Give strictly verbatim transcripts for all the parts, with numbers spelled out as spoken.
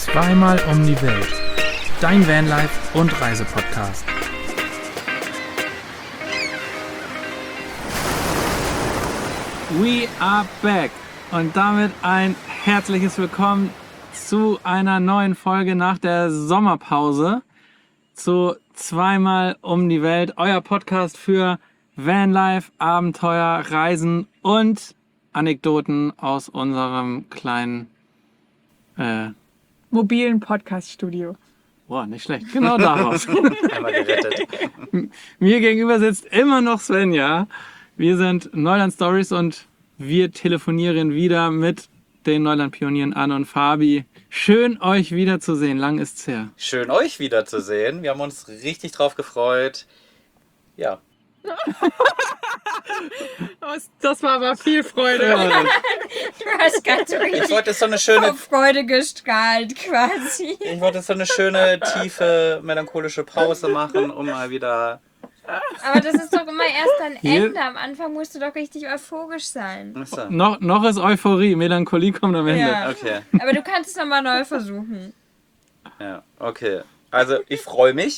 Zweimal um die Welt. Dein Vanlife und Reisepodcast. We are back und damit ein herzliches Willkommen zu einer neuen Folge nach der Sommerpause zu Zweimal um die Welt, euer Podcast für Vanlife, Abenteuer, Reisen und Anekdoten aus unserem kleinen äh, mobilen Podcast-Studio. Boah, nicht schlecht. Genau daraus. Einmal gerettet. Mir gegenüber sitzt immer noch Svenja. Wir sind Neuland Stories und wir telefonieren wieder mit den Neuland-Pionieren Anne und Fabi. Schön, euch wiederzusehen. Lang ist's her. Schön, euch wiederzusehen. Wir haben uns richtig drauf gefreut. Ja. Das war aber viel Freude. Ja, Du hast ganz richtig Ich wollte so eine schöne, vor Freude gestrahlt quasi. ich wollte so eine schöne, tiefe, melancholische Pause machen, um mal wieder... Aber das ist doch immer erst ein Hier- Ende. Am Anfang musst du doch richtig euphorisch sein. Achso. noch, noch ist Euphorie. Melancholie kommt am Ende. Ja. Okay, Aber du kannst es nochmal neu versuchen. ja, okay. Also, ich freue mich.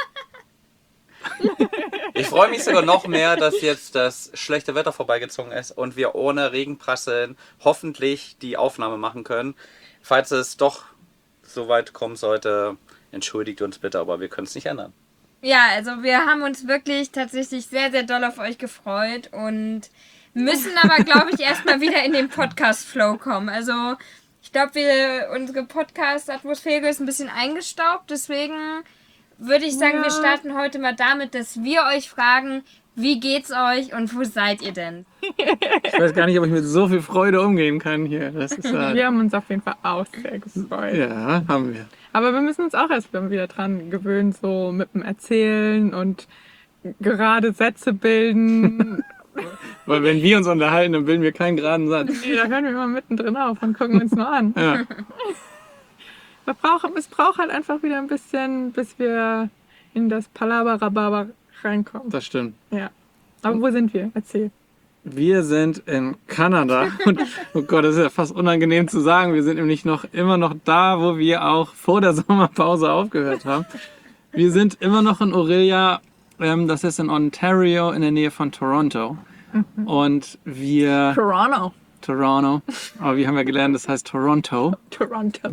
Ich freue mich sogar noch mehr, dass jetzt das schlechte Wetter vorbeigezogen ist und wir ohne Regenprasseln hoffentlich die Aufnahme machen können. Falls es doch so weit kommen sollte, entschuldigt uns bitte, aber wir können es nicht ändern. Ja, also wir haben uns wirklich tatsächlich sehr, sehr doll auf euch gefreut und müssen aber, glaube ich, erstmal wieder in den Podcast-Flow kommen. Also ich glaube, wir unsere Podcast-Atmosphäre ist ein bisschen eingestaubt, deswegen würde ich sagen, Ja. wir starten heute mal damit, dass wir euch fragen, wie geht's euch und wo seid ihr denn? Ich weiß gar nicht, ob ich mit so viel Freude umgehen kann hier. Das ist äh, Wir haben uns auf jeden Fall auch sehr gefreut. ja, haben wir. Aber wir müssen uns auch erst mal wieder dran gewöhnen, so mit dem Erzählen und gerade Sätze bilden. Weil wenn wir uns unterhalten, dann bilden wir keinen geraden Satz. Nee, da hören wir immer mittendrin auf und gucken uns nur an. Ja. Wir brauchen, es braucht halt einfach wieder ein bisschen, bis wir in das Palaber-Rababer reinkommen. Das stimmt. Ja. Aber wo sind wir? Erzähl. Wir sind in Kanada und oh Gott, das ist ja fast unangenehm zu sagen. Wir sind nämlich noch immer noch da, wo wir auch vor der Sommerpause aufgehört haben. Wir sind immer noch in Orillia, ähm, das ist in Ontario in der Nähe von Toronto. Und wir Toronto. Toronto, aber wir haben ja gelernt, das heißt Toronto. Toronto.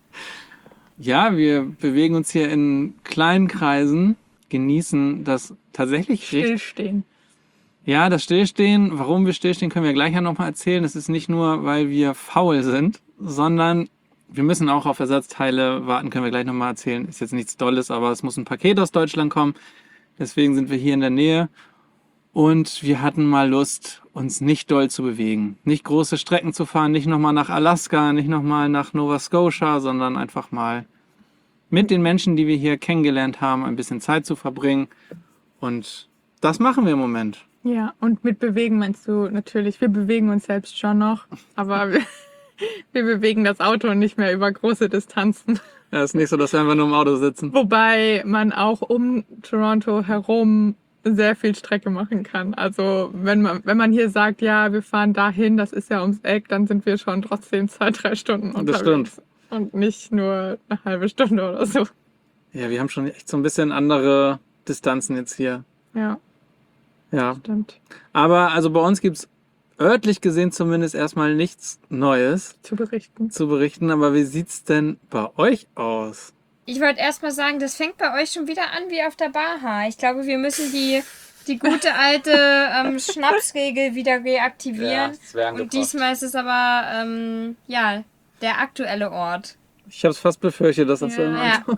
Ja, wir bewegen uns hier in kleinen Kreisen, genießen das tatsächlich richtig. Stillstehen. Ja, das Stillstehen, warum wir stillstehen, können wir gleich ja nochmal erzählen. Das ist nicht nur, weil wir faul sind, sondern wir müssen auch auf Ersatzteile warten, können wir gleich nochmal erzählen. Ist jetzt nichts Dolles, aber es muss ein Paket aus Deutschland kommen. Deswegen sind wir hier in der Nähe und wir hatten mal Lust, uns nicht doll zu bewegen. Nicht große Strecken zu fahren, nicht nochmal nach Alaska, nicht nochmal nach Nova Scotia, sondern einfach mal mit den Menschen, die wir hier kennengelernt haben, ein bisschen Zeit zu verbringen. Und das machen wir im Moment. Ja, und mit bewegen meinst du natürlich, wir bewegen uns selbst schon noch, aber wir, wir bewegen das Auto nicht mehr über große Distanzen. Ja, ist nicht so, dass wir einfach nur im Auto sitzen. Wobei man auch um Toronto herum sehr viel Strecke machen kann. Also wenn man, wenn man hier sagt, ja, wir fahren dahin, das ist ja ums Eck, dann sind wir schon trotzdem zwei, drei Stunden unterwegs. stimmt. Und nicht nur eine halbe Stunde oder so. Ja, wir haben schon echt so ein bisschen andere Distanzen jetzt hier. Ja, Ja, stimmt. aber also bei uns gibt's örtlich gesehen zumindest erstmal nichts Neues Zu berichten. zu berichten. Aber wie sieht's denn bei euch aus? Ich wollte erst mal sagen, das fängt bei euch schon wieder an wie auf der Baha. Ich glaube, wir müssen die, die gute alte ähm, Schnapsregel wieder reaktivieren. Zwergengebracht. Und diesmal ist es aber, ähm, ja, der aktuelle Ort. Ich habe es fast befürchtet, dass das so immer Ja.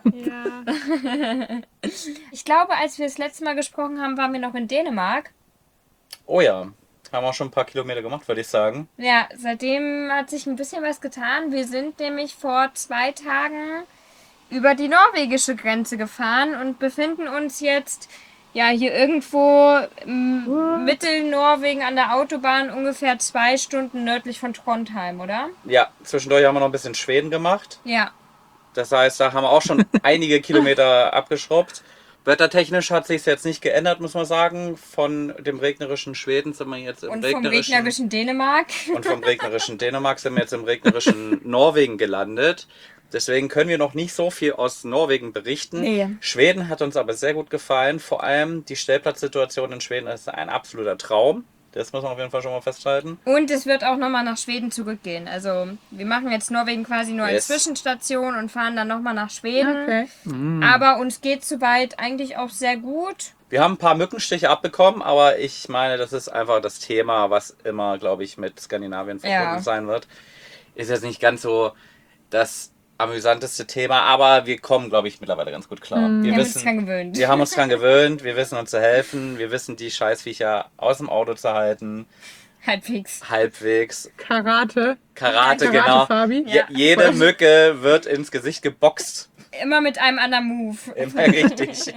Ja. Ich glaube, als wir das letzte Mal gesprochen haben, waren wir noch in Dänemark. Oh ja, haben auch schon ein paar Kilometer gemacht, würde ich sagen. Ja, seitdem hat sich ein bisschen was getan. Wir sind nämlich vor zwei Tagen über die norwegische Grenze gefahren und befinden uns jetzt ja hier irgendwo im Mittelnorwegen an der Autobahn, ungefähr zwei Stunden nördlich von Trondheim, oder? Ja, zwischendurch haben wir noch ein bisschen Schweden gemacht. Ja. Das heißt, da haben wir auch schon einige Kilometer abgeschrubbt. Wettertechnisch hat sich jetzt nicht geändert, muss man sagen. Von dem regnerischen Schweden sind wir jetzt im Und vom regnerischen, regnerischen Dänemark. und vom regnerischen Dänemark sind wir jetzt im regnerischen Norwegen gelandet. Deswegen können wir noch nicht so viel aus Norwegen berichten. Nee. Schweden hat uns aber sehr gut gefallen. Vor allem die Stellplatzsituation in Schweden ist ein absoluter Traum. Das muss man auf jeden Fall schon mal festhalten. Und es wird auch nochmal nach Schweden zurückgehen. Also wir machen jetzt Norwegen quasi nur als Yes. Zwischenstation und fahren dann nochmal nach Schweden. Okay. Aber uns geht soweit eigentlich auch sehr gut. Wir haben ein paar Mückenstiche abbekommen, aber ich meine, das ist einfach das Thema, was immer, glaube ich, mit Skandinavien verbunden Ja. sein wird. Ist jetzt nicht ganz so das amüsanteste Thema, aber wir kommen, glaube ich, mittlerweile ganz gut klar. Wir, Wir haben uns wissen, dran gewöhnt. wir haben uns dran gewöhnt, wir wissen uns zu helfen, wir wissen die Scheißviecher aus dem Auto zu halten, Halbwegs. halbwegs. Karate. Karate, Karate, genau. Fabi. Je, jede Mücke wird ins Gesicht geboxt. Immer mit einem anderen Move. Immer richtig.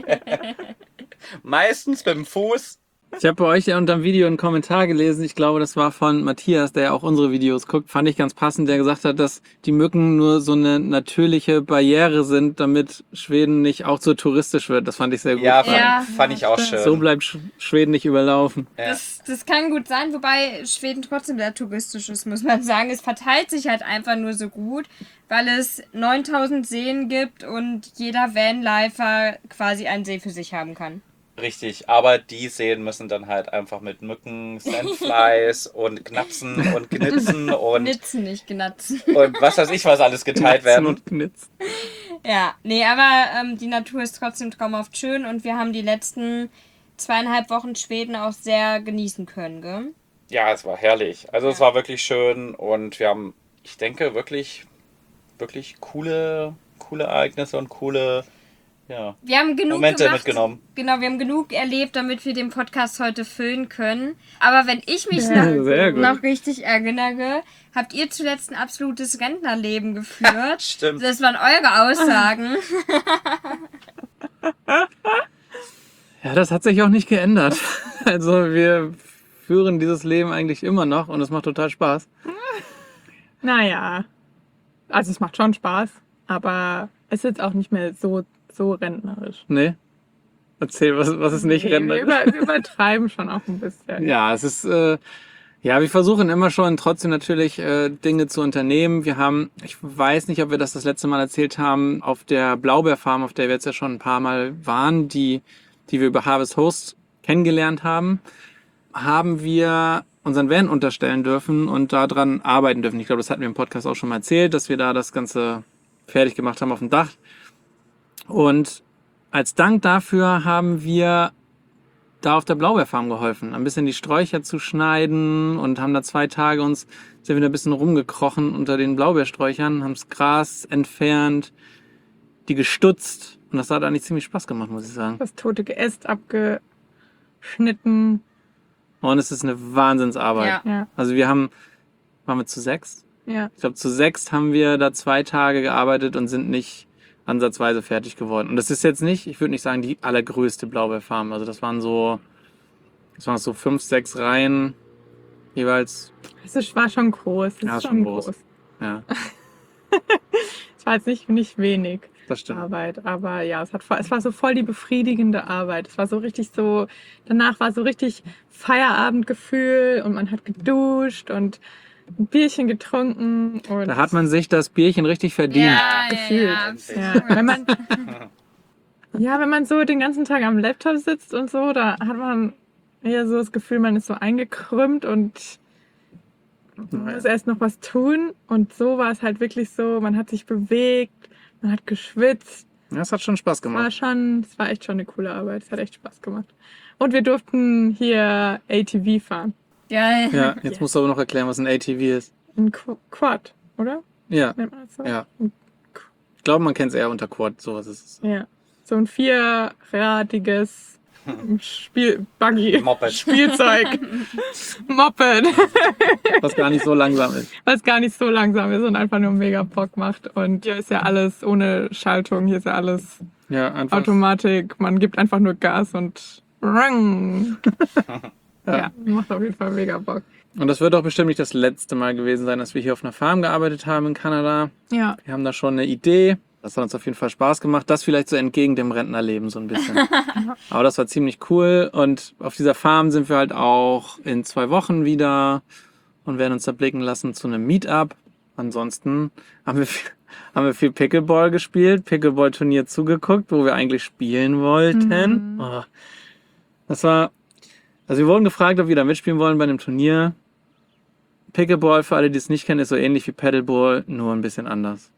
Meistens mit dem Fuß. Ich habe bei euch ja unter dem Video einen Kommentar gelesen, ich glaube, das war von Matthias, der ja auch unsere Videos guckt, fand ich ganz passend, der gesagt hat, dass die Mücken nur so eine natürliche Barriere sind, damit Schweden nicht auch so touristisch wird. Das fand ich sehr gut. Ja, fand, Ja. fand ich auch schön. So bleibt Sch Schweden nicht überlaufen. Ja. Das, das kann gut sein, wobei Schweden trotzdem sehr touristisch ist, muss man sagen. Es verteilt sich halt einfach nur so gut, weil es neuntausend Seen gibt und jeder Vanlifer quasi einen See für sich haben kann. Richtig, aber die Seen müssen dann halt einfach mit Mücken, Sandflies und Knapsen und Knitzen und, Nitzen, nicht genatzen. und was weiß ich was alles geteilt werden. Und Knitz. Ja, nee, aber ähm, die Natur ist trotzdem traumhaft schön und wir haben die letzten zweieinhalb Wochen Schweden auch sehr genießen können, gell? Ja, es war herrlich. Also es war wirklich schön und wir haben, ich denke, wirklich, wirklich coole, coole Ereignisse und coole ja, Wir haben genug Momente gemacht. mitgenommen. Genau, wir haben genug erlebt, damit wir den Podcast heute füllen können. Aber wenn ich mich Ja, noch, sehr gut. noch richtig erinnere, habt ihr zuletzt ein absolutes Rentnerleben geführt. Stimmt. Das waren eure Aussagen. Ja, das hat sich auch nicht geändert. Also wir führen dieses Leben eigentlich immer noch und es macht total Spaß. Naja. Also es macht schon Spaß, aber es ist jetzt auch nicht mehr so, so rentnerisch. Nee? Erzähl, was, was ist nicht Nee, wir, Rentner? über, wir übertreiben schon auch ein bisschen. Ja, es ist, äh, ja, wir versuchen immer schon trotzdem natürlich äh, Dinge zu unternehmen. Wir haben, ich weiß nicht, ob wir das das letzte Mal erzählt haben, auf der Blaubeerfarm, auf der wir jetzt ja schon ein paar Mal waren, die, die wir über Harvest Host kennengelernt haben, haben wir unseren Van unterstellen dürfen und daran arbeiten dürfen. Ich glaube, das hatten wir im Podcast auch schon mal erzählt, dass wir da das Ganze fertig gemacht haben auf dem Dach. Und als Dank dafür haben wir da auf der Blaubeerfarm geholfen, ein bisschen die Sträucher zu schneiden und haben da zwei Tage uns, sind wir da ein bisschen rumgekrochen unter den Blaubeersträuchern, haben das Gras entfernt, die gestutzt und das hat eigentlich ziemlich Spaß gemacht, muss ich sagen. Das tote Geäst abgeschnitten. Und es ist eine Wahnsinnsarbeit. Ja. Ja, Also wir haben, waren wir zu sechs? ja. Ich glaube, zu sechs haben wir da zwei Tage gearbeitet und sind nicht ansatzweise fertig geworden. Und das ist jetzt nicht, ich würde nicht sagen, die allergrößte Blaubeerfarm. Also das waren so, das waren so fünf, sechs Reihen jeweils. Es ist- war schon groß. Es Ja, ist schon schon groß. groß. Ja, Es war jetzt nicht, nicht wenig das stimmt. Arbeit, aber ja, es, hat, voll- es war so voll die befriedigende Arbeit. Es war so richtig so, danach war so richtig Feierabendgefühl und man hat geduscht und ein Bierchen getrunken. Und Da hat man sich das Bierchen richtig verdient. Ja, gefühlt. ja, absolut. Ja, wenn man, ja, wenn man so den ganzen Tag am Laptop sitzt und so, da hat man eher so das Gefühl, man ist so eingekrümmt und man muss erst noch was tun. Und so war es halt wirklich so, man hat sich bewegt, man hat geschwitzt. Ja, das hat schon Spaß Es war gemacht. schon, es war echt schon eine coole Arbeit. Es hat echt Spaß gemacht. Und wir durften hier A T V fahren. Geil. Ja, jetzt musst du aber noch erklären, was ein A T V ist. Ein Qu- Quad, oder? Ja, Nennt man das so? ja. Ich glaube, man kennt es eher unter Quad, sowas ist es. Ja. So ein vierradiges Spiel, Buggy, Moped. Spielzeug, Moped, Was gar nicht so langsam ist. was gar nicht so langsam ist und einfach nur mega Bock macht. Und hier ist ja alles ohne Schaltung, hier ist ja alles Ja, einfach. Automatik. Man gibt einfach nur Gas und rang. Ja. Ja, macht auf jeden Fall mega Bock. Und das wird auch bestimmt nicht das letzte Mal gewesen sein, dass wir hier auf einer Farm gearbeitet haben in Kanada. Ja, Wir haben da schon eine Idee. Das hat uns auf jeden Fall Spaß gemacht. Das vielleicht so entgegen dem Rentnerleben so ein bisschen. Aber das war ziemlich cool. Und auf dieser Farm sind wir halt auch in zwei Wochen wieder und werden uns da blicken lassen zu einem Meetup. Ansonsten haben wir, haben wir viel Pickleball gespielt, Pickleball-Turnier zugeguckt, wo wir eigentlich spielen wollten. Mhm. Oh. Das war, also wir wurden gefragt, ob wir da mitspielen wollen bei einem Turnier. Pickleball, für alle, die es nicht kennen, ist so ähnlich wie Paddleball, nur ein bisschen anders.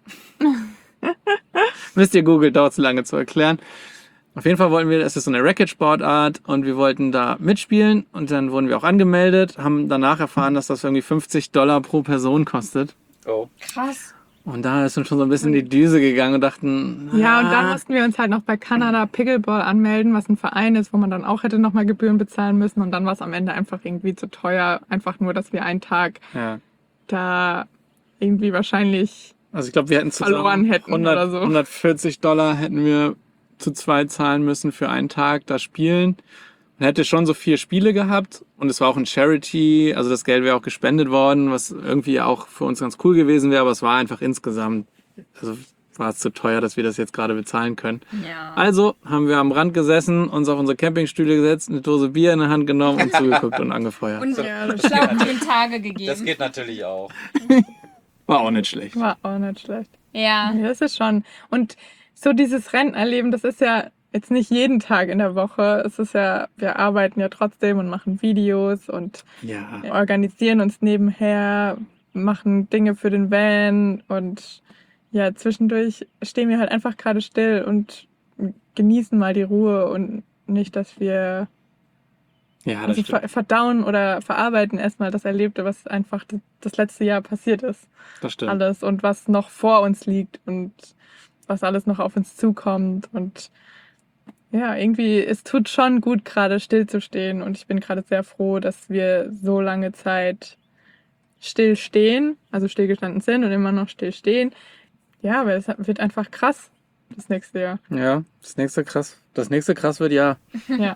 Müsst ihr Google, dauert zu lange zu erklären. Auf jeden Fall wollten wir, es ist so eine Racket-Sportart und wir wollten da mitspielen und dann wurden wir auch angemeldet, haben danach erfahren, dass das irgendwie fünfzig Dollar pro Person kostet. Oh. Krass. Und da ist uns schon so ein bisschen die Düse gegangen und dachten, Ja, und dann ah, mussten wir uns halt noch bei Kanada Pickleball anmelden, was ein Verein ist, wo man dann auch hätte nochmal Gebühren bezahlen müssen. Und dann war es am Ende einfach irgendwie zu teuer. Einfach nur, dass wir einen Tag ja. da irgendwie wahrscheinlich Also ich glaube, wir hätten zusammen verloren hätten hundert, oder so. hundertvierzig Dollar hätten wir zu zweit zahlen müssen für einen Tag da spielen. Man hätte schon so vier Spiele gehabt und es war auch ein Charity, also das Geld wäre auch gespendet worden, was irgendwie auch für uns ganz cool gewesen wäre, aber es war einfach insgesamt, also war es zu teuer, dass wir das jetzt gerade bezahlen können. Ja. Also haben wir am Rand gesessen, uns auf unsere Campingstühle gesetzt, eine Dose Bier in der Hand genommen und zugeguckt und angefeuert. Und Ja, das zehn Tage gegeben. Das geht natürlich auch. War auch nicht schlecht. war auch nicht schlecht. Ja. Ja, das ist schon. Und so dieses Rentnerleben, das ist ja jetzt nicht jeden Tag in der Woche. Es ist ja, wir arbeiten ja trotzdem und machen Videos und Ja. organisieren uns nebenher, machen Dinge für den Van und ja, zwischendurch stehen wir halt einfach gerade still und genießen mal die Ruhe und nicht, dass wir Ja, das also stimmt. ver verdauen oder verarbeiten erstmal das Erlebte, was einfach das, das letzte Jahr passiert ist. Das stimmt. Alles und was noch vor uns liegt und was alles noch auf uns zukommt und ja, irgendwie, es tut schon gut, gerade stillzustehen und ich bin gerade sehr froh, dass wir so lange Zeit still stehen, also stillgestanden sind und immer noch still stehen. Ja, weil es wird einfach krass das nächste Jahr. Ja, das nächste krass. Das nächste krass wird ja. Ja.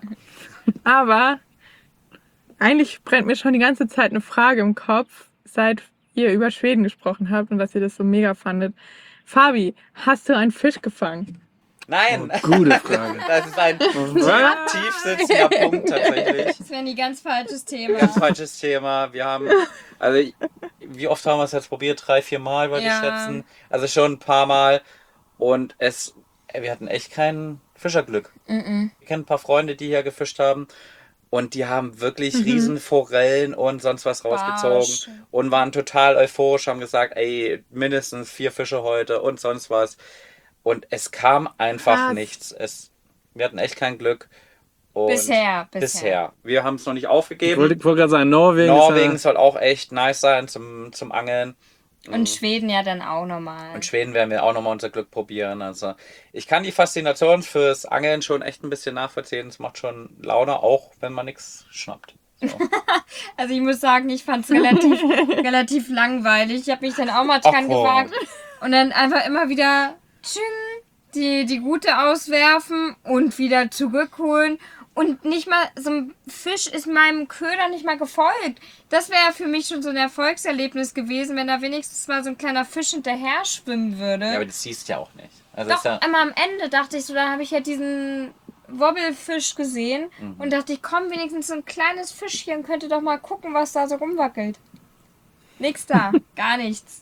Aber eigentlich brennt mir schon die ganze Zeit eine Frage im Kopf, seit ihr über Schweden gesprochen habt und dass ihr das so mega fandet. Fabi, hast du einen Fisch gefangen? Nein, Gute Frage. das ist ein Was? tief sitzender Punkt tatsächlich. Das wäre ein ganz falsches Thema. Ganz falsches Thema. Wir haben, also wie oft haben wir es jetzt probiert? Drei, vier Mal, würde Ja. ich schätzen. Also schon ein paar Mal. Und es, wir hatten echt kein Fischerglück. Mm-mm. Ich kenne ein paar Freunde, die hier gefischt haben. Und die haben wirklich riesen Forellen und sonst was rausgezogen. Barsch. Und waren total euphorisch, haben gesagt, ey, mindestens vier Fische heute und sonst was. Und es kam einfach Krass. nichts. Es, wir hatten echt kein Glück. Und Bisher, bisher. Bisher. Wir haben es noch nicht Ich aufgegeben. wollte, ich wollte gerade sagen, Norwegen. Norwegen Ist soll auch echt nice sein zum, zum Angeln. Und Schweden ja dann auch nochmal. Und Schweden werden wir auch nochmal unser Glück probieren. Also ich kann die Faszination fürs Angeln schon echt ein bisschen nachvollziehen. Es macht schon Laune, auch wenn man nichts schnappt. So. Also ich muss sagen, ich fand es relativ, relativ langweilig. Ich habe mich dann auch mal dran Ach, komm. gewagt und dann einfach immer wieder tsching, die, die Rute auswerfen und wieder zurückholen. Und nicht mal, so ein Fisch ist meinem Köder nicht mal gefolgt. Das wäre für mich schon so ein Erfolgserlebnis gewesen, wenn da wenigstens mal so ein kleiner Fisch hinterher schwimmen würde. Ja, aber das siehst du ja auch nicht. Also Doch, ist ja, einmal am Ende dachte ich so, da habe ich ja diesen Wobbelfisch gesehen Mhm. und dachte ich, komm, wenigstens so ein kleines Fischchen könnte doch mal gucken, was da so rumwackelt. Nix da, gar nichts.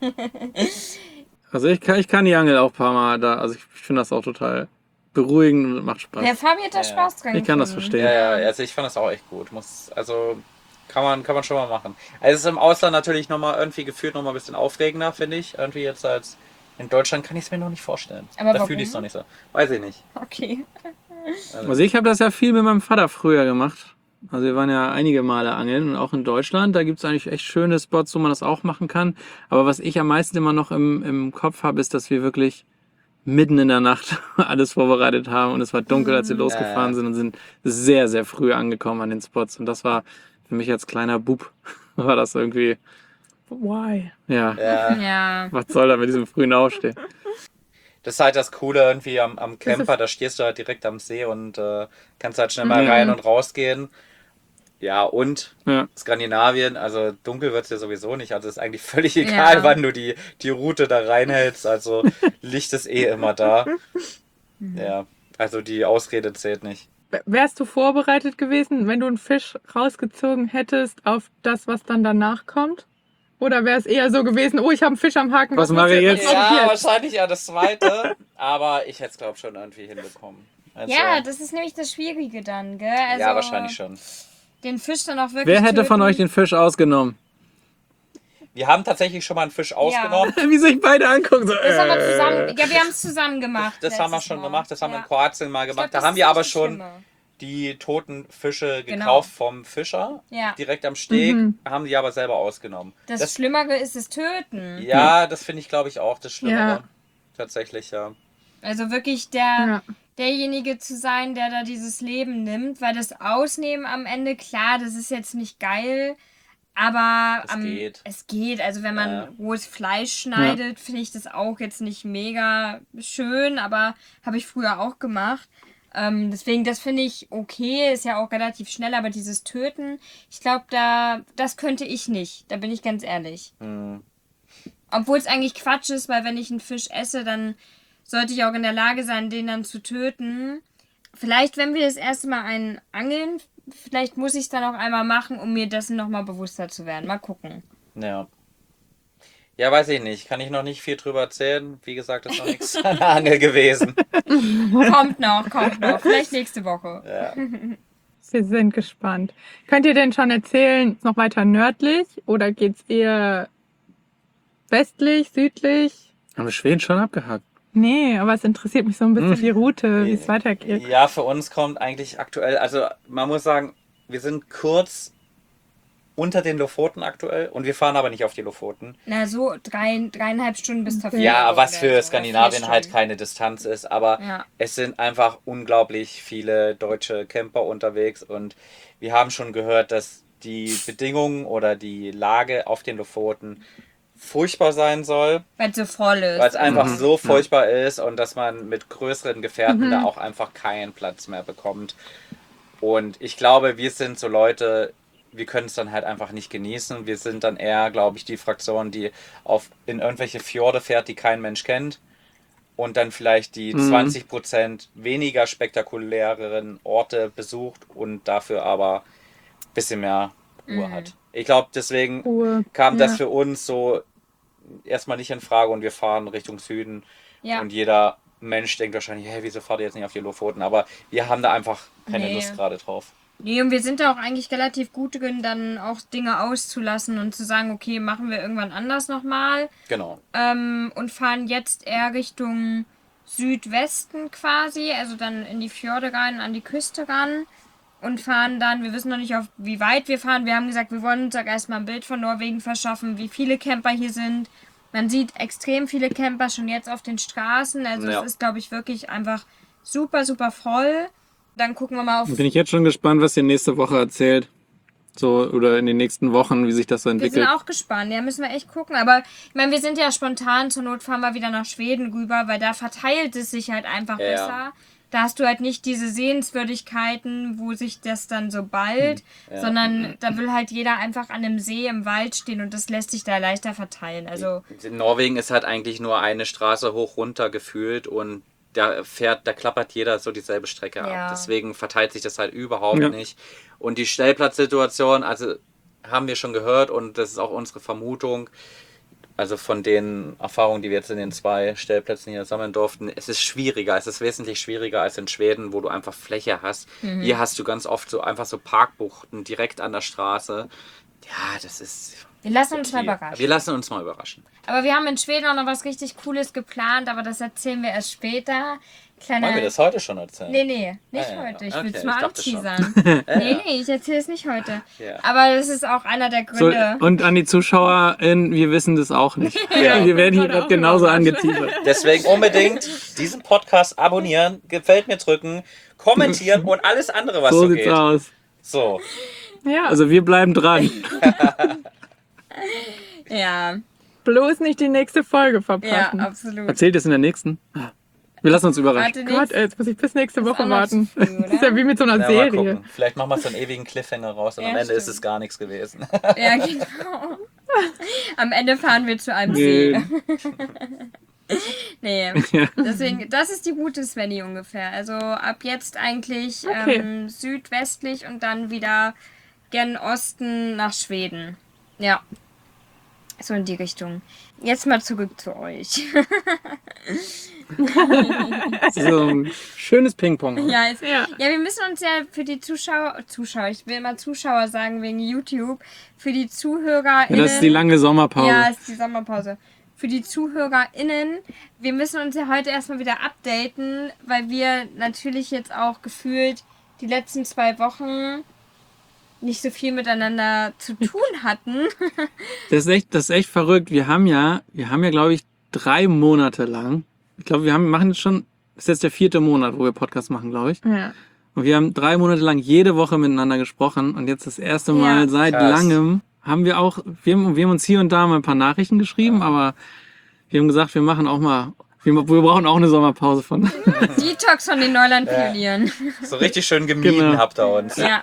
Also ich kann, ich kann die Angel auch ein paar Mal da. Also ich finde das auch total beruhigend und macht Spaß. Der Fabi hat da Ja, Spaß dran Ich kann das gefunden. verstehen. ja, ja, also ich fand das auch echt gut. Muss, also kann man, kann man schon mal machen. Also es ist im Ausland natürlich nochmal irgendwie gefühlt nochmal ein bisschen aufregender, finde ich. Irgendwie jetzt als in Deutschland kann ich es mir noch nicht vorstellen. Aber da warum? fühle ich es noch nicht so. Weiß ich nicht. Okay. Also ich habe das ja viel mit meinem Vater früher gemacht. Also wir waren ja einige Male angeln und auch in Deutschland. Da gibt es eigentlich echt schöne Spots, wo man das auch machen kann. Aber was ich am meisten immer noch im, im Kopf habe, ist, dass wir wirklich mitten in der Nacht alles vorbereitet haben und es war dunkel, als wir losgefahren ja. sind und sind sehr, sehr früh angekommen an den Spots. Und das war für mich als kleiner Bub, war das irgendwie, Why? ja, Ja, Ja. was soll da mit diesem frühen Aufstehen? das ist halt das Coole irgendwie am, am Camper. ist- Da stehst du halt direkt am See und äh, kannst halt schnell mal Mhm. rein und rausgehen. Ja, und Ja. Skandinavien, also dunkel wird es ja sowieso nicht. Also ist eigentlich völlig egal, Ja. wann du die, die Route da reinhältst. Also Licht ist eh immer da. Ja, also die Ausrede zählt nicht. W- Wärst du vorbereitet gewesen, wenn du einen Fisch rausgezogen hättest auf das, was dann danach kommt? Oder wäre es eher so gewesen, oh, ich habe einen Fisch am Haken. Was muss mache ich jetzt? was mache ich Ja, wahrscheinlich ja das zweite. Aber ich hätte es, glaube ich, schon irgendwie hinbekommen. Also, Ja, das ist nämlich das Schwierige dann, gell? Also ja, wahrscheinlich schon. Den Fisch dann auch wirklich Wer hätte töten. von euch den Fisch ausgenommen? Wir haben tatsächlich schon mal einen Fisch ausgenommen. Wie sich beide angucken. So, Das haben wir äh. zusammen, ja, wir haben es zusammen gemacht. Das haben wir letztes schon Mal. gemacht. Das haben wir Ja. in Kroatien mal Ich gemacht. glaub, Da das haben ist wir aber nicht das schon Schlimme. die toten Fische Genau. gekauft vom Fischer. Ja. Direkt am Steg. Mhm. Haben die aber selber ausgenommen. Das, Das, Schlimmere ist das Töten. ja, das finde ich, glaube ich, auch das Schlimmere. Ja. Tatsächlich, ja. Also wirklich der, Ja. derjenige zu sein, der da dieses Leben nimmt, weil das Ausnehmen am Ende, klar, das ist jetzt nicht geil, aber Es am, geht. es geht. Also wenn man Ja. rohes Fleisch schneidet, finde ich das auch jetzt nicht mega schön, aber habe ich früher auch gemacht. Ähm, deswegen, das finde ich okay, ist ja auch relativ schnell, aber dieses Töten, ich glaube, da, das könnte ich nicht, da bin ich ganz ehrlich. Hm. Obwohl es eigentlich Quatsch ist, weil wenn ich einen Fisch esse, dann sollte ich auch in der Lage sein, den dann zu töten. Vielleicht, wenn wir das erste Mal einen angeln, vielleicht muss ich es dann auch einmal machen, um mir dessen nochmal bewusster zu werden. Mal gucken. Ja. Ja, weiß ich nicht. Kann ich noch nicht viel drüber erzählen. Wie gesagt, ist noch nichts an der Angel gewesen. Kommt noch, kommt noch. Vielleicht nächste Woche. Ja. Wir sind gespannt. Könnt ihr denn schon erzählen, ist noch weiter nördlich oder geht's eher westlich, südlich? Haben wir Schweden schon abgehakt? Nee, aber es interessiert mich so ein bisschen Hm. die Route, wie es weitergeht. Ja, für uns kommt eigentlich aktuell, also man muss sagen, wir sind kurz unter den Lofoten aktuell und wir fahren aber nicht auf die Lofoten. Na, so drei, dreieinhalb Stunden bis Tafel. Ja, was für oder Skandinavien vier halt Stunden. keine Distanz ist, aber Ja. es sind einfach unglaublich viele deutsche Camper unterwegs und wir haben schon gehört, dass die Bedingungen oder die Lage auf den Lofoten furchtbar sein soll, Weil es so voll ist. weil es einfach Mhm. so furchtbar ist und dass man mit größeren Gefährten Mhm. da auch einfach keinen Platz mehr bekommt. Und ich glaube, wir sind so Leute, wir können es dann halt einfach nicht genießen. Wir sind dann eher, glaube ich, die Fraktion, die auf in irgendwelche Fjorde fährt, die kein Mensch kennt. Und dann vielleicht die Mhm. zwanzig Prozent weniger spektakuläreren Orte besucht und dafür aber ein bisschen mehr Ruhe Mhm. hat. Ich glaube, deswegen Ruhe. kam Ja. das für uns so erstmal nicht in Frage und wir fahren Richtung Süden. Ja. Und jeder Mensch denkt wahrscheinlich, hey, wieso fahrt ihr jetzt nicht auf die Lofoten? Aber wir haben da einfach keine Nee. Lust gerade drauf. Nee, und wir sind da auch eigentlich relativ gut drin, dann auch Dinge auszulassen und zu sagen, okay, machen wir irgendwann anders nochmal. Genau. Ähm, und fahren jetzt eher Richtung Südwesten quasi, also dann in die Fjorde rein, an die Küste ran. Und fahren dann, wir wissen noch nicht, auf wie weit wir fahren. Wir haben gesagt, wir wollen uns auch erstmal ein Bild von Norwegen verschaffen, wie viele Camper hier sind. Man sieht extrem viele Camper schon jetzt auf den Straßen. Also Ja. es ist, glaube ich, wirklich einfach super, super voll. Dann gucken wir mal auf... Bin ich jetzt schon gespannt, was ihr nächste Woche erzählt. So, oder in den nächsten Wochen, wie sich das so Wir entwickelt. sind auch gespannt, ja, müssen wir echt gucken. Aber ich meine, wir sind ja spontan, zur Not fahren wir wieder nach Schweden rüber, weil da verteilt es sich halt einfach Ja, ja. besser. Da hast du halt nicht diese Sehenswürdigkeiten, wo sich das dann so ballt, Ja. sondern da will halt jeder einfach an einem See im Wald stehen und das lässt sich da leichter verteilen. Also, In Norwegen ist halt eigentlich nur eine Straße hoch runter gefühlt und da fährt, da klappert jeder so dieselbe Strecke Ja. ab. Deswegen verteilt sich das halt überhaupt Ja. nicht. Und die Stellplatzsituation, also haben wir schon gehört und das ist auch unsere Vermutung, also von den Erfahrungen, die wir jetzt in den zwei Stellplätzen hier sammeln durften, es ist schwieriger, es ist wesentlich schwieriger als in Schweden, wo du einfach Fläche hast. Hier hast du ganz oft so einfach so Parkbuchten direkt an der Straße. Ja, das ist... wir lassen uns mal okay. überraschen. Wir lassen uns mal überraschen. Aber wir haben in Schweden auch noch was richtig Cooles geplant, aber das erzählen wir erst später. Kleiner... Wollen wir das heute schon erzählen? Nee, nee, nicht Ah, ja, heute. Ich okay, will es ich mal dachte schon. anteasern. Ja, Nee, ja. nee, ich erzähle es nicht heute. Ja. Aber das ist auch einer der So, Gründe. und an die ZuschauerInnen, wir wissen das auch nicht. Ja. Wir werden hier Gerade gerade auch genauso überrascht. angeteasert. Deswegen unbedingt diesen Podcast abonnieren, gefällt mir drücken, kommentieren und alles andere, was so, So sieht's geht. aus. So, Ja, Also wir bleiben dran. Ja, bloß nicht die nächste Folge ja, verpassen. absolut. Erzählt es in der nächsten? Wir lassen uns überraschen. Warte Gott, nicht. ey, jetzt muss ich bis nächste Ist Woche auch noch warten. zu früh, Das ist ja oder? wie mit so einer ja, mal Serie. gucken. Vielleicht machen wir so einen ewigen Cliffhanger raus und Ja, am Ende ist stimmt. es gar nichts gewesen. Ja, genau. Am Ende fahren wir zu einem Nee. See. Nee, Ja. deswegen, das ist die Route, Svenny, ungefähr. Also ab jetzt eigentlich Okay. ähm, südwestlich und dann wieder gen Osten nach Schweden. Ja. So in die Richtung. Jetzt mal zurück zu euch. So ein schönes Ping-Pong. Ja, es, Ja. ja, wir müssen uns ja für die Zuschauer, Zuschauer, ich will immer Zuschauer sagen wegen YouTube, für die ZuhörerInnen. Ja, das ist die lange Sommerpause. Ja, ist die Sommerpause. Für die ZuhörerInnen, wir müssen uns ja heute erstmal wieder updaten, weil wir natürlich jetzt auch gefühlt die letzten zwei Wochen nicht so viel miteinander zu tun hatten. Das ist echt, das ist echt verrückt. Wir haben ja, wir haben ja, glaube ich, drei Monate lang, ich glaube, wir haben, machen jetzt schon, das ist jetzt der vierte Monat, wo wir Podcast machen, glaube ich. Ja. Und wir haben drei Monate lang jede Woche miteinander gesprochen und jetzt das erste Mal Ja. seit Krass. langem haben wir auch, wir haben, wir haben uns hier und da mal ein paar Nachrichten geschrieben, aber wir haben gesagt, wir machen auch mal, wir, wir brauchen auch eine Sommerpause von. Detox von den Neuland-Pionieren. So richtig schön gemieden Genau. habt ihr uns. Ja.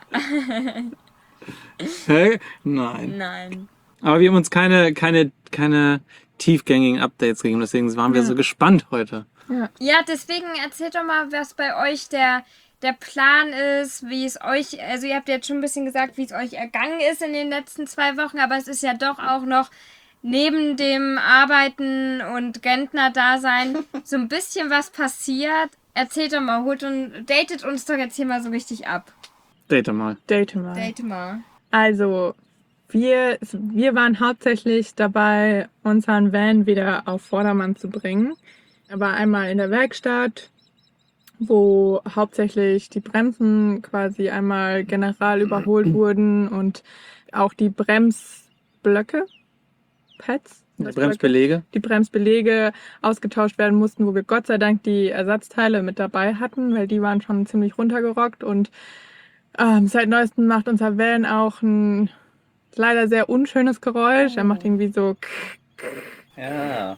Hä? Nein. Nein. Aber wir haben uns keine, keine, keine tiefgängigen Updates gegeben, deswegen waren wir so gespannt heute. Ja, deswegen erzählt doch mal, was bei euch der, der Plan ist, wie es euch, also ihr habt jetzt schon ein bisschen gesagt, wie es euch ergangen ist in den letzten zwei Wochen, aber es ist ja doch auch noch neben dem Arbeiten und Rentner-Dasein so ein bisschen was passiert. Erzählt doch mal, holt und datet uns doch jetzt hier mal so richtig ab. Date mal. Date mal. Date mal. Also, wir, wir waren hauptsächlich dabei, unseren Van wieder auf Vordermann zu bringen. Er war einmal in der Werkstatt, wo hauptsächlich die Bremsen quasi einmal general überholt wurden und auch die Bremsblöcke, Pads, Die Bremsbelege. die Bremsbelege ausgetauscht werden mussten, wo wir Gott sei Dank die Ersatzteile mit dabei hatten, weil die waren schon ziemlich runtergerockt. Und ähm, seit neuestem macht unser Van auch ein leider sehr unschönes Geräusch. Er macht irgendwie so Ja.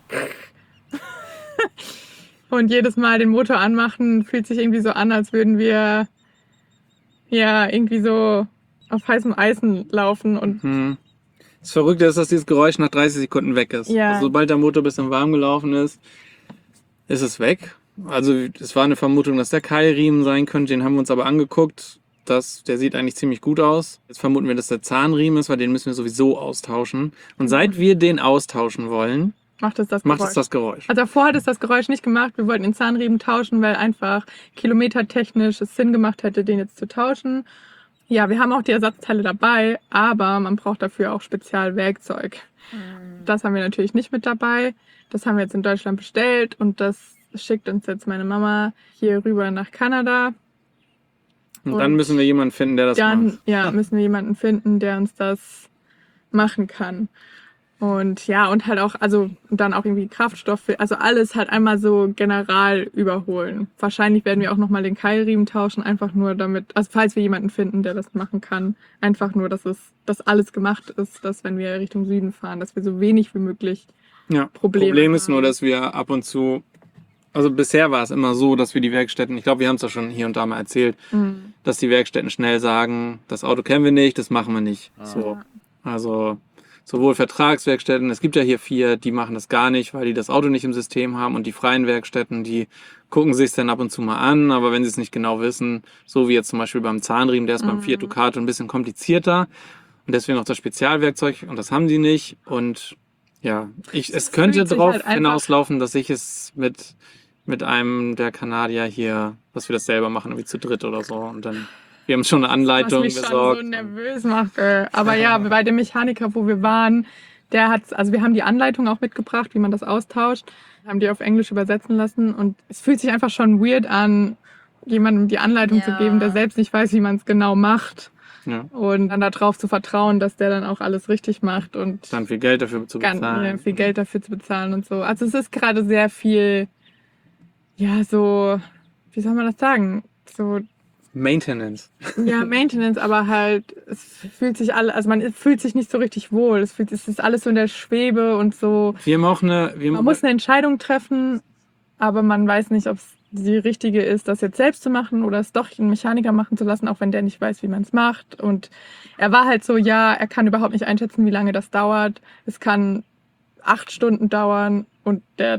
und jedes Mal den Motor anmachen, fühlt sich irgendwie so an, als würden wir ja irgendwie so auf heißem Eisen laufen. Und Hm. Das Verrückte ist, dass dieses Geräusch nach dreißig Sekunden weg ist. Ja. Also, sobald der Motor ein bisschen warm gelaufen ist, ist es weg. Also es war eine Vermutung, dass der Keilriemen sein könnte. Den haben wir uns aber angeguckt. Das, der sieht eigentlich ziemlich gut aus. Jetzt vermuten wir, dass der Zahnriemen ist, weil den müssen wir sowieso austauschen. Und seit wir den austauschen wollen, macht es das macht Geräusch. es das Geräusch. Also davor hat es das Geräusch nicht gemacht. Wir wollten den Zahnriemen tauschen, weil einfach kilometertechnisch es Sinn gemacht hätte, den jetzt zu tauschen. Ja, wir haben auch die Ersatzteile dabei, aber man braucht dafür auch Spezialwerkzeug. Das haben wir natürlich nicht mit dabei. Das haben wir jetzt in Deutschland bestellt und das schickt uns jetzt meine Mama hier rüber nach Kanada. Und dann und müssen wir jemanden finden, der das Dann macht. ja, müssen wir jemanden finden, der uns das machen kann. Und ja, und halt auch, also dann auch irgendwie Kraftstoffe, also alles halt einmal so general überholen. Wahrscheinlich werden wir auch nochmal den Keilriemen tauschen, einfach nur damit, also falls wir jemanden finden, der das machen kann, einfach nur, dass es, dass alles gemacht ist, dass wenn wir Richtung Süden fahren, dass wir so wenig wie möglich Ja. Probleme Problem ist nur, haben. dass wir ab und zu, also bisher war es immer so, dass wir die Werkstätten, ich glaube, wir haben es ja schon hier und da mal erzählt, Mhm. dass die Werkstätten schnell sagen, das Auto kennen wir nicht, das machen wir nicht. So. Also sowohl Vertragswerkstätten, es gibt ja hier vier, die machen das gar nicht, weil die das Auto nicht im System haben, und die freien Werkstätten, die gucken sich dann ab und zu mal an, aber wenn sie es nicht genau wissen, so wie jetzt zum Beispiel beim Zahnriemen, der ist beim Fiat Ducato ein bisschen komplizierter und deswegen auch das Spezialwerkzeug, und das haben sie nicht. Und ja, ich, es könnte fühlt sich darauf halt einfach- hinauslaufen, dass ich es mit mit einem der Kanadier hier, dass wir das selber machen, irgendwie zu dritt oder so, und dann wir haben schon eine Anleitung Was mich besorgt. schon so nervös macht. Äh, aber ja, bei dem Mechaniker, wo wir waren, der hat, also wir haben die Anleitung auch mitgebracht, wie man das austauscht, haben die auf Englisch übersetzen lassen, und es fühlt sich einfach schon weird an, jemandem die Anleitung zu Ja. geben, der selbst nicht weiß, wie man es genau macht, Ja, und dann darauf zu vertrauen, dass der dann auch alles richtig macht und dann viel Geld dafür zu ganz bezahlen. äh, viel Geld dafür zu bezahlen und so. Also es ist gerade sehr viel, ja, so, wie soll man das sagen? So, Maintenance. ja, Maintenance, aber halt, es fühlt sich alle, also man fühlt sich nicht so richtig wohl. Es fühlt, es ist alles so in der Schwebe und so. Wir haben auch eine, wir Man haben, muss eine Entscheidung treffen, aber man weiß nicht, ob es die richtige ist, das jetzt selbst zu machen oder es doch einen Mechaniker machen zu lassen, auch wenn der nicht weiß, wie man es macht. Und er war halt so, ja, er kann überhaupt nicht einschätzen, wie lange das dauert. Es kann acht Stunden dauern und der t-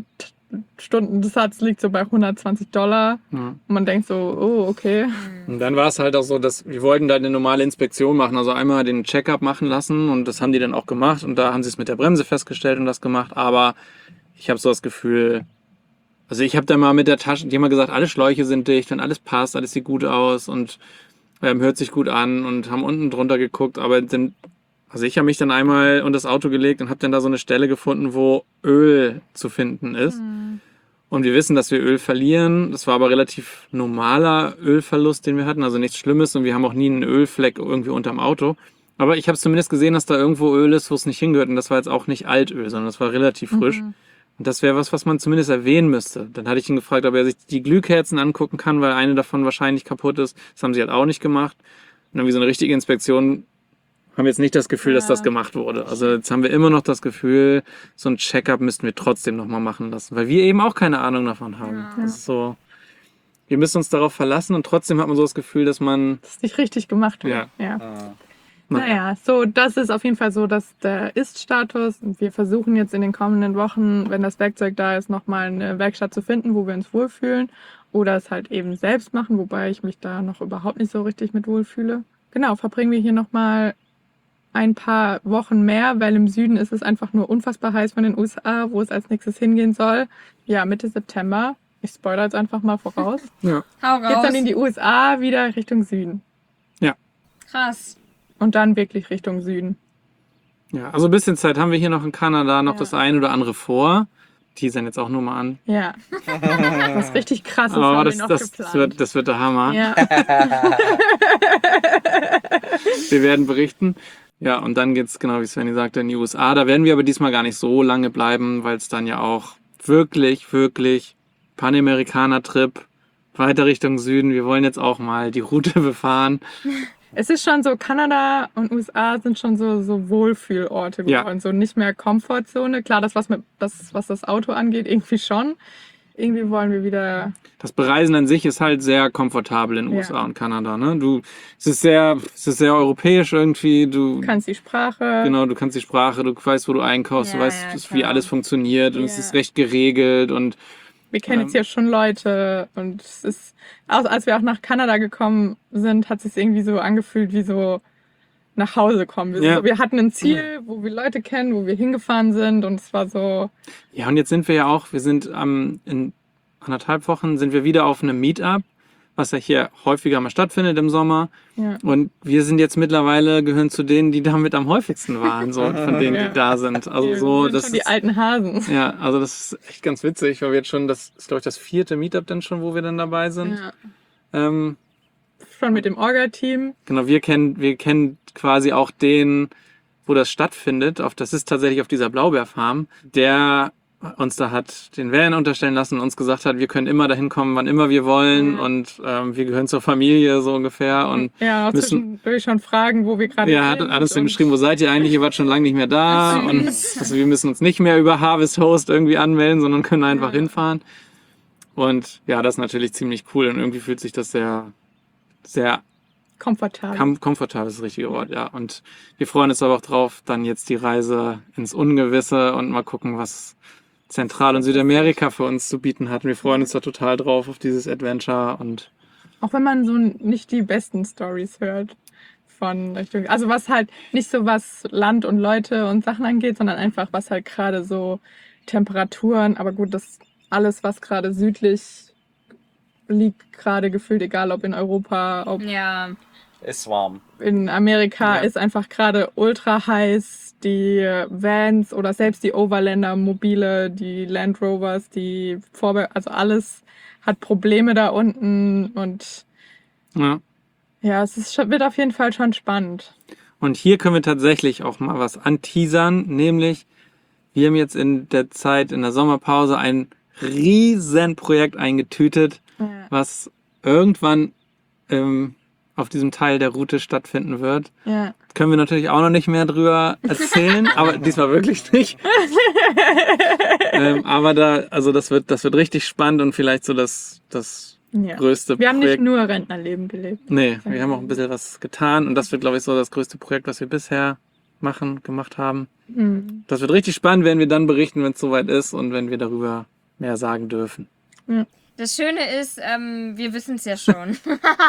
Stundensatz liegt so bei hundertzwanzig Dollar. Ja. Und man denkt so, oh, okay. Und dann war es halt auch so, dass wir wollten da eine normale Inspektion machen, also einmal den Check-up machen lassen und das haben die dann auch gemacht und da haben sie es mit der Bremse festgestellt und das gemacht, aber ich habe so das Gefühl, also ich habe da mal mit der Tasche, die haben mal gesagt, alle Schläuche sind dicht und alles passt, alles sieht gut aus und ähm, hört sich gut an und haben unten drunter geguckt, aber dann, also ich habe mich dann einmal unter das Auto gelegt und habe dann da so eine Stelle gefunden, wo Öl zu finden ist. Mhm. Und wir wissen, dass wir Öl verlieren. Das war aber relativ normaler Ölverlust, den wir hatten, also nichts Schlimmes und wir haben auch nie einen Ölfleck irgendwie unterm Auto. Aber ich habe zumindest gesehen, dass da irgendwo Öl ist, wo es nicht hingehört und das war jetzt auch nicht Altöl, sondern das war relativ frisch. Mhm. Und das wäre was, was man zumindest erwähnen müsste. Dann hatte ich ihn gefragt, ob er sich die Glühkerzen angucken kann, weil eine davon wahrscheinlich kaputt ist. Das haben sie halt auch nicht gemacht. Und irgendwie so eine richtige Inspektion haben wir jetzt nicht das Gefühl, Ja. dass das gemacht wurde. Also jetzt haben wir immer noch das Gefühl, so ein Check-up müssten wir trotzdem nochmal machen lassen, weil wir eben auch keine Ahnung davon haben. Ja. Das ist so, wir müssen uns darauf verlassen und trotzdem hat man so das Gefühl, dass man, Das ist nicht richtig gemacht wird. Ja. ja. Ah. Naja, so, das ist auf jeden Fall so, dass der Ist-Status. Und wir versuchen jetzt in den kommenden Wochen, wenn das Werkzeug da ist, nochmal eine Werkstatt zu finden, wo wir uns wohlfühlen. Oder es halt eben selbst machen, wobei ich mich da noch überhaupt nicht so richtig mit wohlfühle. Genau, verbringen wir hier nochmal ein paar Wochen mehr, weil im Süden ist es einfach nur unfassbar heiß von den U S A, wo es als nächstes hingehen soll. Ja, Mitte September. Ich spoilere jetzt einfach mal voraus. ja, Hau Geht's dann raus. in die U S A wieder Richtung Süden. Krass. Und dann wirklich Richtung Süden. ja, also ein bisschen Zeit haben wir hier noch in Kanada, noch Ja. das eine oder andere vor. Die sind jetzt auch nur mal an. Ja. Was richtig krasses Oh, haben das, wir noch das, geplant. das, wird, das wird der Hammer. ja. Wir werden berichten. Ja, und dann geht's, genau wie Svenny sagte, in die U S A. Da werden wir aber diesmal gar nicht so lange bleiben, weil es dann ja auch wirklich, wirklich Panamerikaner-Trip weiter Richtung Süden. Wir wollen jetzt auch mal die Route befahren. Es ist schon so, Kanada und U S A sind schon so, so Wohlfühlorte Ja. geworden. So nicht mehr Komfortzone. Klar, das was, mit, das, was das Auto angeht, irgendwie schon. Irgendwie wollen wir wieder. Das Bereisen an sich ist halt sehr komfortabel in U S A Ja. und Kanada. Ne? Du, es ist sehr, es ist sehr europäisch irgendwie. Du, Du kannst die Sprache. genau, du kannst die Sprache, du weißt, wo du einkaufst, Ja, du weißt, ja, das- wie klar. alles funktioniert und es Ja. ist recht geregelt und Wir kennen jetzt hier schon Leute und es ist, also als wir auch nach Kanada gekommen sind, hat es sich irgendwie so angefühlt wie so nach Hause kommen. Wir, Ja. so, wir hatten ein Ziel, wo wir Leute kennen, wo wir hingefahren sind und es war so, ja, und jetzt sind wir ja auch, wir sind am in anderthalb Wochen sind wir wieder auf einem Meetup, was ja hier häufiger mal stattfindet im Sommer. ja. Und wir sind jetzt mittlerweile, gehören zu denen, die damit am häufigsten waren, so von denen, Ja. die da sind. Also wir so, sind das schon die ist, alten Hasen. ja, also das ist echt ganz witzig, weil wir jetzt schon, das ist glaube ich das vierte Meetup dann schon, wo wir dann dabei sind. Ja. Ähm, Schon mit dem Orga-Team. genau, wir kennen, wir kennen quasi auch den, wo das stattfindet. Auf, das ist tatsächlich auf dieser Blaubeerfarm, der uns da hat den Van unterstellen lassen und uns gesagt hat, wir können immer dahin kommen, wann immer wir wollen Ja. und ähm, wir gehören zur Familie so ungefähr und Ja, auch müssen- zwischendurch schon fragen, wo wir gerade ja, hat, sind. hat uns dann und- geschrieben, wo seid ihr eigentlich? Ihr wart schon lange nicht mehr da Süß. und also wir müssen uns nicht mehr über Harvest Host irgendwie anmelden, sondern können einfach Ja. hinfahren. Und ja, das ist natürlich ziemlich cool und irgendwie fühlt sich das sehr, sehr Komfortabel. kom komfortabel, ist das richtige Wort, ja. Und wir freuen uns aber auch drauf, dann jetzt die Reise ins Ungewisse und mal gucken, was Zentral- und Südamerika für uns zu bieten hat. Und wir freuen uns da total drauf auf dieses Adventure und Auch wenn man so nicht die besten Stories hört von Richtung, also was halt nicht so was Land und Leute und Sachen angeht, sondern einfach was halt gerade so Temperaturen, aber gut, das alles, was gerade südlich liegt, gerade gefühlt, egal ob in Europa, ob Ja. Ist warm. in Amerika, Ja. ist einfach gerade ultra heiß. Die Vans oder selbst die Overlander, Mobile, die Land Rovers, die Vorbe also alles hat Probleme da unten und ja. ja, es ist, schon- wird auf jeden Fall schon spannend. Und hier können wir tatsächlich auch mal was anteasern, nämlich wir haben jetzt in der Zeit, in der Sommerpause ein riesen Projekt eingetütet, Ja. was irgendwann ähm, auf diesem Teil der Route stattfinden wird. Ja. Können wir natürlich auch noch nicht mehr drüber erzählen, aber diesmal wirklich nicht. ähm, aber da, also das wird, das wird richtig spannend und vielleicht so das, das Ja. größte Wir haben nicht Projekt. nur Rentnerleben gelebt. Nee, wir haben auch ein bisschen was getan und das wird, glaube ich, so das größte Projekt, was wir bisher machen, gemacht haben. Mhm. Das wird richtig spannend, werden wir dann berichten, wenn es soweit ist und wenn wir darüber mehr sagen dürfen. Das Schöne ist, ähm, wir wissen es ja schon.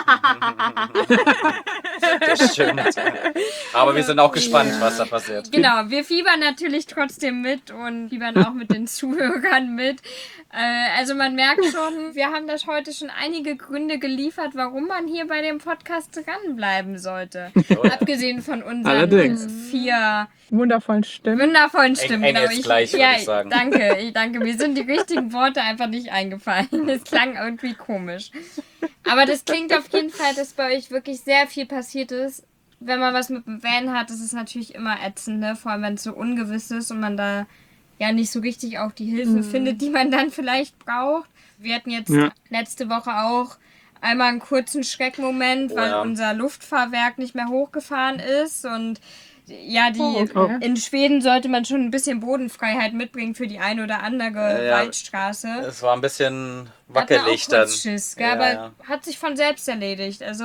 Das stimmt. Aber wir sind auch gespannt, was da passiert. Genau, wir fiebern natürlich trotzdem mit und fiebern auch mit den Zuhörern mit. Äh, also man merkt schon, wir haben das heute schon einige Gründe geliefert, warum man hier bei dem Podcast dranbleiben sollte. Oh ja. Abgesehen von unseren Allerdings. vier Wundervollen Stimmen. wundervollen Stimmen, Eng- glaube Engels gleich, würde ja, ich sagen. danke, ich danke. Mir sind die richtigen Worte einfach nicht eingefallen. Es klang irgendwie komisch. Aber das klingt auf jeden Fall, dass bei euch wirklich sehr viel passiert ist. Wenn man was mit dem Van hat, ist es natürlich immer ätzend, ne? Vor allem wenn es so ungewiss ist und man da ja nicht so richtig auch die Hilfe findet, die man dann vielleicht braucht. Wir hatten jetzt Ja. letzte Woche auch einmal einen kurzen Schreckmoment, Oh weil ja. unser Luftfahrwerk nicht mehr hochgefahren ist und ja, die Oh, okay. in Schweden sollte man schon ein bisschen Bodenfreiheit mitbringen für die eine oder andere Ja, Waldstraße. Es war ein bisschen Da hat man auch wackelig dann. kurz Schiss, gell? Ja, aber ja. hat sich von selbst erledigt. Also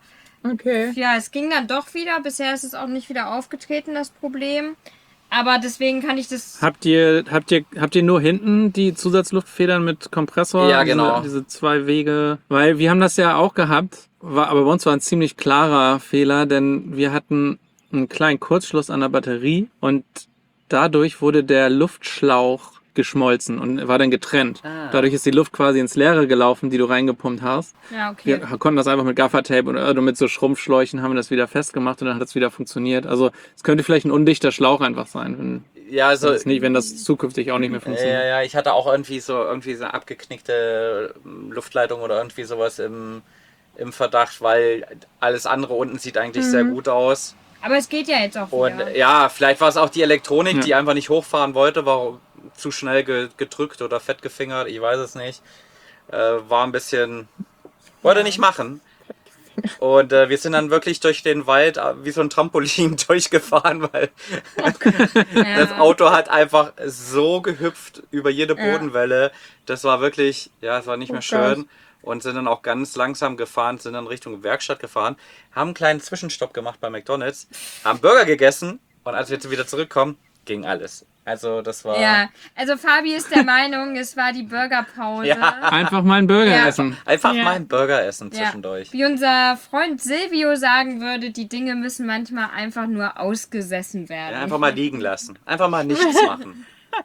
Okay. ja, es ging dann doch wieder. Bisher ist es auch nicht wieder aufgetreten, das Problem. Aber deswegen kann ich das. Habt ihr, habt ihr, habt ihr nur hinten die Zusatzluftfedern mit Kompressor? Ja, genau. Diese, diese zwei Wege. Weil wir haben das ja auch gehabt, war, aber bei uns war ein ziemlich klarer Fehler, denn wir hatten einen kleinen Kurzschluss an der Batterie und dadurch wurde der Luftschlauch geschmolzen und war dann getrennt. Ah. Dadurch ist die Luft quasi ins Leere gelaufen, die du reingepumpt hast. Ja, okay. Wir konnten das einfach mit Gaffertape oder oder mit so Schrumpfschläuchen haben wir das wieder festgemacht und dann hat es wieder funktioniert. Also es könnte vielleicht ein undichter Schlauch einfach sein, wenn Ja, also. das nicht, wenn das zukünftig auch nicht mehr Ja, funktioniert. ja, ich hatte auch irgendwie so irgendwie so eine abgeknickte Luftleitung oder irgendwie sowas im, im Verdacht, weil alles andere unten sieht eigentlich sehr gut aus. Aber es geht ja jetzt auch Und wieder. ja, vielleicht war es auch die Elektronik, Ja. die einfach nicht hochfahren wollte, war zu schnell ge gedrückt oder fett gefingert, ich weiß es nicht. Äh, war ein bisschen. Wollte nicht machen. Und äh, wir sind dann wirklich durch den Wald äh, wie so ein Trampolin durchgefahren, weil Ja. das Auto hat einfach so gehüpft über jede Ja. Bodenwelle. Das war wirklich, ja, es war nicht Oh mehr Gott. schön. Und sind dann auch ganz langsam gefahren, sind dann Richtung Werkstatt gefahren, haben einen kleinen Zwischenstopp gemacht bei McDonald's, haben Burger gegessen und als wir jetzt wieder zurückkommen, ging alles. Also das war Ja, also Fabi ist der Meinung, es war die Burgerpause. Ja. Einfach mal einen Burger Ja. essen. einfach Ja. mal ein Burger essen Ja. zwischendurch. Wie unser Freund Silvio sagen würde, die Dinge müssen manchmal einfach nur ausgesessen werden. Ja, einfach mal liegen lassen. Einfach mal nichts machen.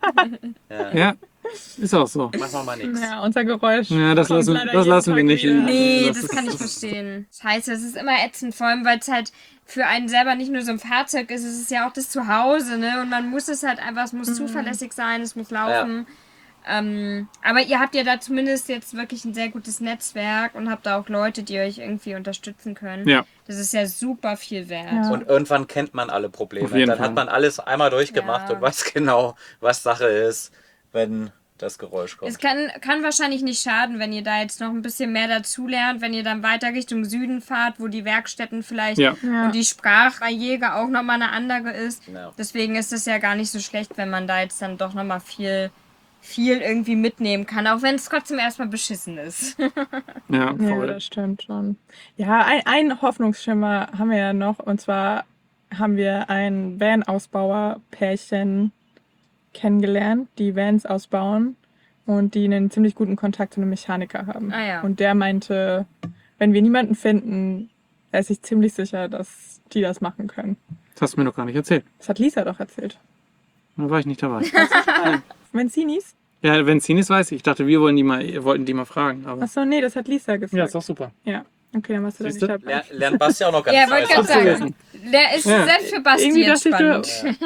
Ja, ist auch so. Machen wir mal nichts. Ja, unser Geräusch. Ja, das kommt lassen, leider das jeden lassen wir Tag nicht. wieder. Nee, Das das ist- kann ich verstehen. Scheiße, es ist immer ätzend, vor allem weil es halt für einen selber nicht nur so ein Fahrzeug ist, es ist ja auch das Zuhause, ne? Und man muss es halt einfach, es muss zuverlässig sein, es muss laufen. Ähm, aber ihr habt ja da zumindest jetzt wirklich ein sehr gutes Netzwerk und habt da auch Leute, die euch irgendwie unterstützen können. Ja. Das ist ja super viel wert. Ja. Und irgendwann kennt man alle Probleme. Auf jeden Dann Fall. hat man alles einmal durchgemacht Ja. und weiß genau, was Sache ist, wenn das Geräusch kommt. Es kann, kann wahrscheinlich nicht schaden, wenn ihr da jetzt noch ein bisschen mehr dazu lernt, wenn ihr dann weiter Richtung Süden fahrt, wo die Werkstätten vielleicht Ja. Ja. und die Sprachbarriere auch nochmal eine andere ist. Ja. Deswegen ist es ja gar nicht so schlecht, wenn man da jetzt dann doch nochmal viel, viel irgendwie mitnehmen kann, auch wenn es trotzdem erstmal beschissen ist. Ja, Ja, voll. das stimmt schon. Ja, ein, ein Hoffnungsschimmer haben wir ja noch. Und zwar haben wir ein Van-Ausbauer-Pärchen kennengelernt, die Vans ausbauen und die einen ziemlich guten Kontakt zu einem Mechaniker haben. Ah ja. Und der meinte, wenn wir niemanden finden, er ist sich ziemlich sicher, dass die das machen können. Das hast du mir noch gar nicht erzählt. Das hat Lisa doch erzählt. Da war ich nicht dabei. Menzinis? Ja, wenn es weiß ich. Ich dachte, wir wollen die mal, wollten die mal fragen. Aber Achso, nee, das hat Lisa gesagt. ja, ist doch super. Ja. Okay, dann warst du da Siehst nicht du? dabei. Ler lernt Basti auch noch ganz Ja, wollte fleißig. gerade Gut zu sagen. Der ist Ja. selbst für Basti Irgendwie dachte ich, entspannt.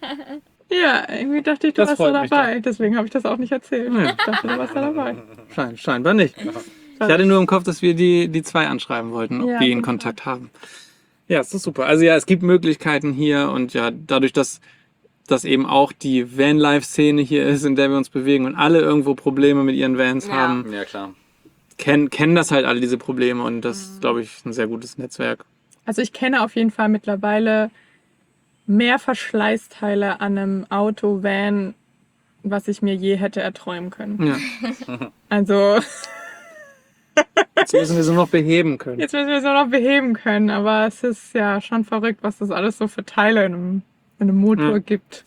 Ja, irgendwie dachte ich, du Das warst da freut mich dabei. Deswegen habe ich das auch nicht erzählt. Ja. Ich dachte, du warst da dabei. Schein, scheinbar nicht. Ich hatte nur im Kopf, dass wir die, die zwei anschreiben wollten, ob Ja, die in super. Kontakt haben. Ja, ist doch super. Also ja, es gibt Möglichkeiten hier und ja, dadurch, dass, dass eben auch die Vanlife-Szene hier ist, in der wir uns bewegen und alle irgendwo Probleme mit ihren Vans Ja. haben, Ja, klar. kennen, kennen das halt alle, diese Probleme und das ist, glaube ich, ein sehr gutes Netzwerk. Also ich kenne auf jeden Fall mittlerweile mehr Verschleißteile an einem Auto, Van, was ich mir je hätte erträumen können. Ja. Also Jetzt müssen wir so noch beheben können. jetzt müssen wir es nur noch beheben können, aber es ist ja schon verrückt, was das alles so für Teile in einem einen Motor Ja. gibt.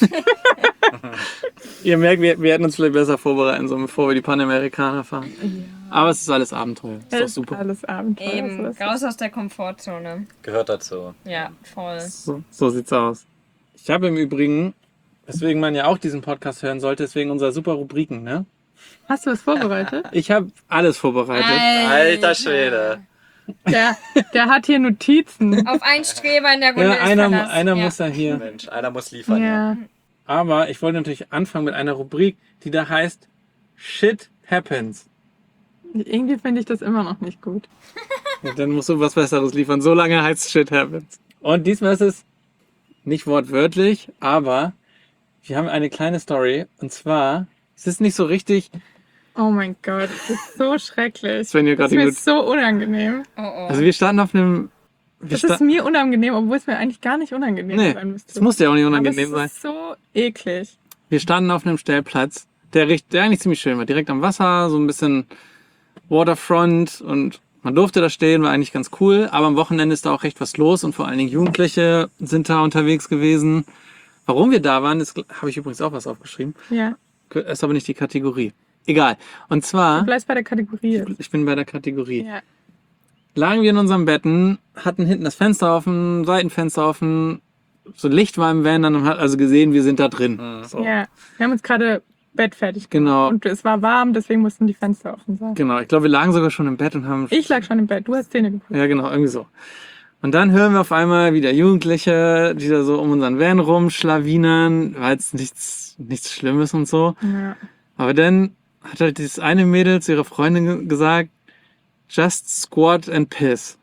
Ihr merkt, wir, wir hätten uns vielleicht besser vorbereiten sollen, bevor wir die Panamerikaner fahren. Aber es ist alles Abenteuer. Ist doch Das super. Alles Abenteuer. Eben, so ist es. raus aus der Komfortzone. Gehört dazu. Ja, voll. So, so sieht's aus. Ich habe im Übrigen, weswegen man ja auch diesen Podcast hören sollte, deswegen unserer super Rubriken, ne? Hast du was vorbereitet? Ich habe alles vorbereitet. Alter Schwede. Der, der hat hier Notizen. Auf einen Streber in der Runde Ja, ist einer, Verlass. einer ja. muss ja hier. Mensch, einer muss liefern. Ja. Aber ich wollte natürlich anfangen mit einer Rubrik, die da heißt Shit Happens. Irgendwie finde ich das immer noch nicht gut. Ja, dann musst du was Besseres liefern. So lange heißt Shit Happens. Und diesmal ist es nicht wortwörtlich, aber wir haben eine kleine Story. Und zwar, es ist nicht so richtig, Oh mein Gott, das ist so schrecklich. Sven hier Das ist gerade mir gut. so unangenehm. Oh, oh. Also wir standen auf einem. Wir Das sta ist mir unangenehm, obwohl es mir eigentlich gar nicht unangenehm nee, sein müsste. es muss ja auch nicht Aber unangenehm es sein. ist so eklig. Wir standen auf einem Stellplatz, der, richt- der eigentlich ziemlich schön war. Direkt am Wasser, so ein bisschen Waterfront und man durfte da stehen, war eigentlich ganz cool. Aber am Wochenende ist da auch recht was los und vor allen Dingen Jugendliche sind da unterwegs gewesen. Warum wir da waren, das habe ich übrigens auch was aufgeschrieben. Ja, Ist aber nicht die Kategorie. Egal. Und zwar, du bleibst bei der Kategorie. jetzt. ich bin bei der Kategorie. Ja. Lagen wir in unseren Betten, hatten hinten das Fenster offen, Seitenfenster offen, so Licht war im Van, dann man hat also gesehen, wir sind da drin. So. ja, wir haben uns gerade Bett fertig Genau. gemacht. Und es war warm, deswegen mussten die Fenster offen sein. Genau, ich glaube, wir lagen sogar schon im Bett und haben... Ich lag schon im Bett, du hast Zähne geputzt. Ja, genau, irgendwie so. Und dann hören wir auf einmal wieder Jugendliche, die da so um unseren Van rumschlawinern. War jetzt nichts, nichts Schlimmes und so. Ja. Aber dann hat halt dieses eine Mädel zu ihrer Freundin ge- gesagt, just squat and piss.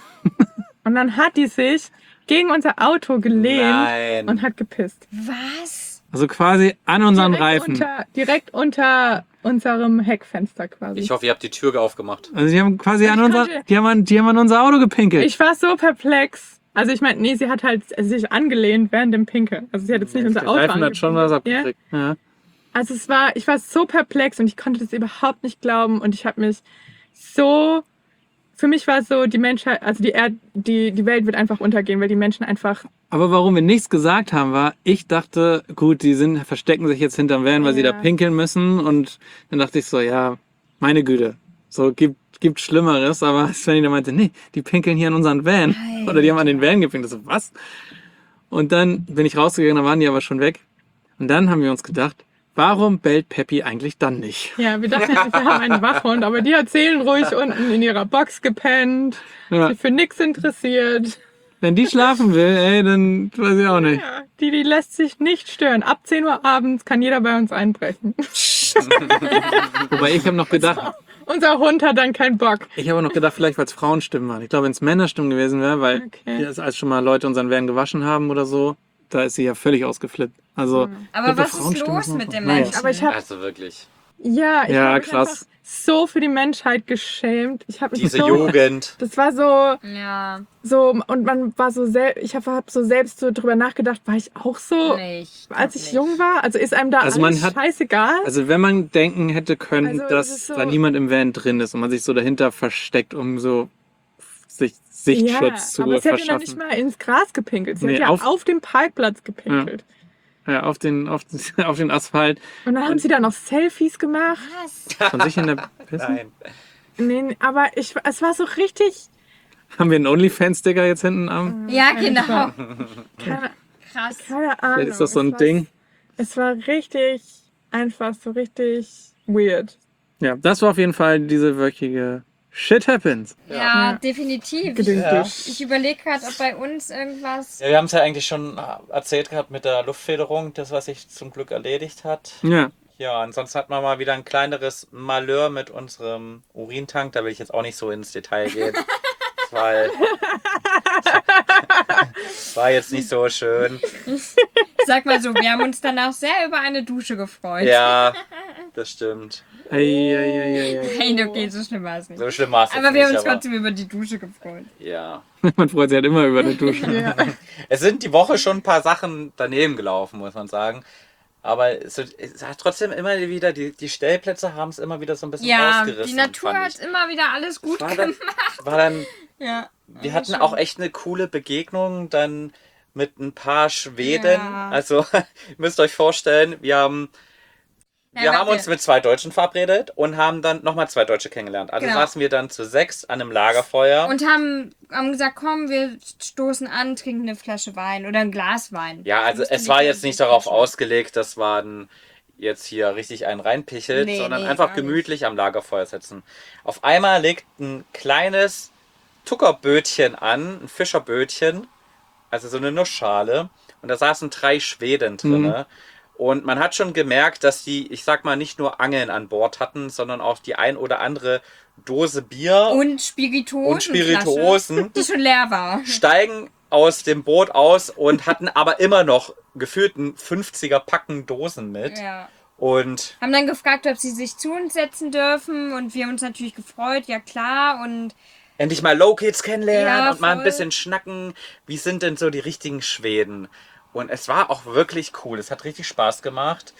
Und dann hat die sich gegen unser Auto gelehnt Nein. und hat gepisst. Was? Also quasi an unseren direkt Reifen. Unter, direkt unter unserem Heckfenster quasi. Ich hoffe, ihr habt die Tür aufgemacht. Also die haben quasi Ich an unser, konnte- die haben an, die haben an unser Auto gepinkelt. Ich war so perplex. Also ich meine, nee, sie hat halt sich angelehnt während dem Pinkeln. Also sie hat jetzt nicht unser Der Auto Reifen hat schon was angepinkelt. abgekriegt. Ja. Also es war, ich war so perplex und ich konnte das überhaupt nicht glauben und ich habe mich so, für mich war es so, die Menschheit, also die Erd, die, die Welt wird einfach untergehen, weil die Menschen einfach, Aber warum wir nichts gesagt haben, war, ich dachte, gut, die sind, verstecken sich jetzt hinterm Van, weil sie da Ja. pinkeln müssen. Und dann dachte ich so, ja, meine Güte, so gibt, gibt Schlimmeres. Aber Svenny da meinte, nee, die pinkeln hier an unseren Van. Alter. Oder die haben an den Van gepinkelt. So, was? Und dann bin ich rausgegangen, da waren die aber schon weg. Und dann haben wir uns gedacht, warum bellt Peppi eigentlich dann nicht? ja, wir dachten ja, wir haben einen Wachhund, aber die hat seelenruhig unten in ihrer Box gepennt, Ja. sich für nichts interessiert. Wenn die schlafen will, ey, dann weiß ich auch nicht. Ja, die, die lässt sich nicht stören. Ab zehn Uhr abends kann jeder bei uns einbrechen. Wobei ich habe noch gedacht, Unser Hund hat dann keinen Bock. ich habe noch gedacht, vielleicht weil es Frauenstimmen waren. Ich glaube, wenn es Männerstimmen gewesen wäre, weil Okay. hier ist, als schon mal Leute unseren Van gewaschen haben oder so, da ist sie ja völlig ausgeflippt. Also, Aber ich glaube, was ist Frauenstimmen los sind mit auch- dem naja. Menschen? Aber ich habe Also wirklich. ja, ich Ja, hab mich krass. einfach so für die Menschheit geschämt. Ich habe mich Diese so, Jugend. Das war so, Ja, so und man war so selbst. Ich habe hab so selbst so drüber nachgedacht. War ich auch so, nicht. als ich nicht. jung war? Also ist einem da Also man alles hat- scheißegal? Also wenn man denken hätte können, Also, es dass ist so- da niemand im Van drin ist und man sich so dahinter versteckt, um so sich Sichtschutz zu aber sie hat ja noch nicht verschaffen. mal ins Gras gepinkelt. Sie Nee, hat ja auf- auf, dem Parkplatz gepinkelt. Ja, auf den, auf, den- auf den Asphalt Und dann haben sie da noch Selfies gemacht. Was? von sich in der Pisse. Nein. Nee, aber ich, es war so richtig. Haben wir einen OnlyFans-Sticker jetzt hinten am? Ja, genau. Keine, Krass. keine Ahnung. Vielleicht ist das so Es ein war- Ding. Es war richtig, einfach so richtig weird. Ja, das war auf jeden Fall diese wöchige Shit Happens. Ja, Ja. definitiv. Ja. Ich überlege gerade, ob bei uns irgendwas. Ja, wir haben es ja eigentlich schon erzählt gehabt mit der Luftfederung, das was sich zum Glück erledigt hat. Ja, Ja, ansonsten hatten wir mal wieder ein kleineres Malheur mit unserem Urintank. Da will ich jetzt auch nicht so ins Detail gehen, weil es war jetzt nicht so schön. Sag mal so, wir haben uns danach sehr über eine Dusche gefreut. Ja, das stimmt. ei, ei, ei, ei, ei. Hey, okay, so schlimm war es nicht. So schlimm war es jetzt Aber wir haben nicht, uns aber trotzdem über die Dusche gefreut. ja. Man freut sich halt immer über eine Dusche. Ja. Es sind die Woche schon ein paar Sachen daneben gelaufen, muss man sagen. Aber es, es hat trotzdem immer wieder, die, die Stellplätze haben es immer wieder so ein bisschen Ja, ausgerissen. die Natur fand hat ich. immer wieder alles gut war dann, gemacht. war dann Ja. Wir hatten auch echt eine coole Begegnung. Dann mit ein paar Schweden. Ja. Also, ihr müsst euch vorstellen, wir haben, Ja, wir haben warte. uns mit zwei Deutschen verabredet und haben dann nochmal zwei Deutsche kennengelernt. Also Genau. saßen wir dann zu sechs an einem Lagerfeuer. Und haben, haben gesagt, komm, wir stoßen an, trinken eine Flasche Wein oder ein Glas Wein. Ja, also Wusste es war dass jetzt es nicht eine darauf Flasche- ausgelegt, dass man jetzt hier richtig einen reinpichelt, Nee, sondern nee, einfach gar nicht. gemütlich am Lagerfeuer sitzen. Auf einmal legt ein kleines Zuckerbötchen an, ein Fischerbötchen, also so eine Nussschale, und da saßen drei Schweden drin. Mhm. Und man hat schon gemerkt, dass die, ich sag mal, nicht nur Angeln an Bord hatten, sondern auch die ein oder andere Dose Bier Und Spirituosen. und Spirituosen. Die schon leer war. Steigen aus dem Boot aus und hatten aber immer noch gefühlt ein fünfziger Packen Dosen mit. Ja. Und Haben dann gefragt, ob sie sich zu uns setzen dürfen und wir haben uns natürlich gefreut, ja klar. Und endlich mal Low-Kids kennenlernen Ja, und mal ein voll. bisschen schnacken. Wie sind denn so die richtigen Schweden? Und es war auch wirklich cool. Es hat richtig Spaß gemacht.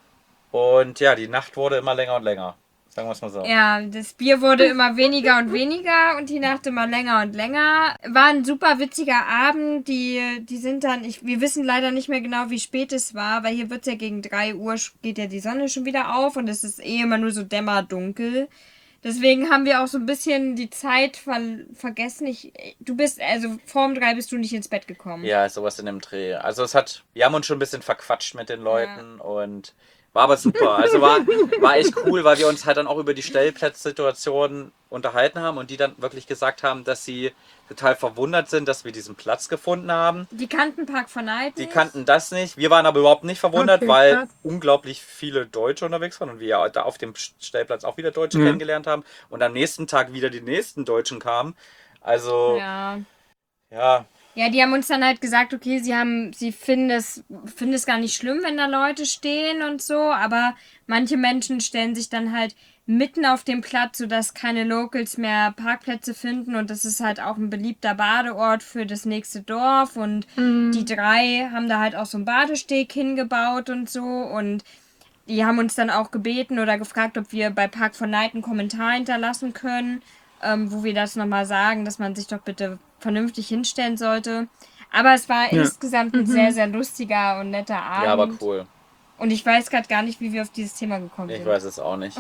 Und ja, die Nacht wurde immer länger und länger. Sagen wir es mal so. ja, das Bier wurde immer weniger und weniger und die Nacht immer länger und länger. War ein super witziger Abend. Die, die sind dann, ich, wir wissen leider nicht mehr genau, wie spät es war, weil hier wird ja gegen drei Uhr geht ja die Sonne schon wieder auf und es ist eh immer nur so dämmerdunkel. Deswegen haben wir auch so ein bisschen die Zeit ver vergessen. Ich, du bist, also vorm drei bist du nicht ins Bett gekommen. Ja, sowas in dem Dreh. Also es hat, wir haben uns schon ein bisschen verquatscht mit den Leuten und war aber super. Also war, war echt cool, weil wir uns halt dann auch über die Stellplatzsituation unterhalten haben und die dann wirklich gesagt haben, dass sie total verwundert sind, dass wir diesen Platz gefunden haben. Die kannten Park von Night Die nicht. kannten das nicht. Wir waren aber überhaupt nicht verwundert, Okay, weil krass. unglaublich viele Deutsche unterwegs waren und wir ja da auf dem Stellplatz auch wieder Deutsche Mhm. kennengelernt haben und am nächsten Tag wieder die nächsten Deutschen kamen. Also, ja, Ja. Ja, die haben uns dann halt gesagt, okay, sie haben, sie finden es, finden es gar nicht schlimm, wenn da Leute stehen und so, aber manche Menschen stellen sich dann halt mitten auf dem Platz, sodass keine Locals mehr Parkplätze finden und das ist halt auch ein beliebter Badeort für das nächste Dorf und die drei haben da halt auch so einen Badesteg hingebaut und so und die haben uns dann auch gebeten oder gefragt, ob wir bei Park von Night einen Kommentar hinterlassen können, ähm, wo wir das nochmal sagen, dass man sich doch bitte vernünftig hinstellen sollte. Aber es war Ja. insgesamt ein sehr, sehr lustiger und netter Abend. ja, aber cool. Und ich weiß gerade gar nicht, wie wir auf dieses Thema gekommen Ich sind. weiß es auch nicht.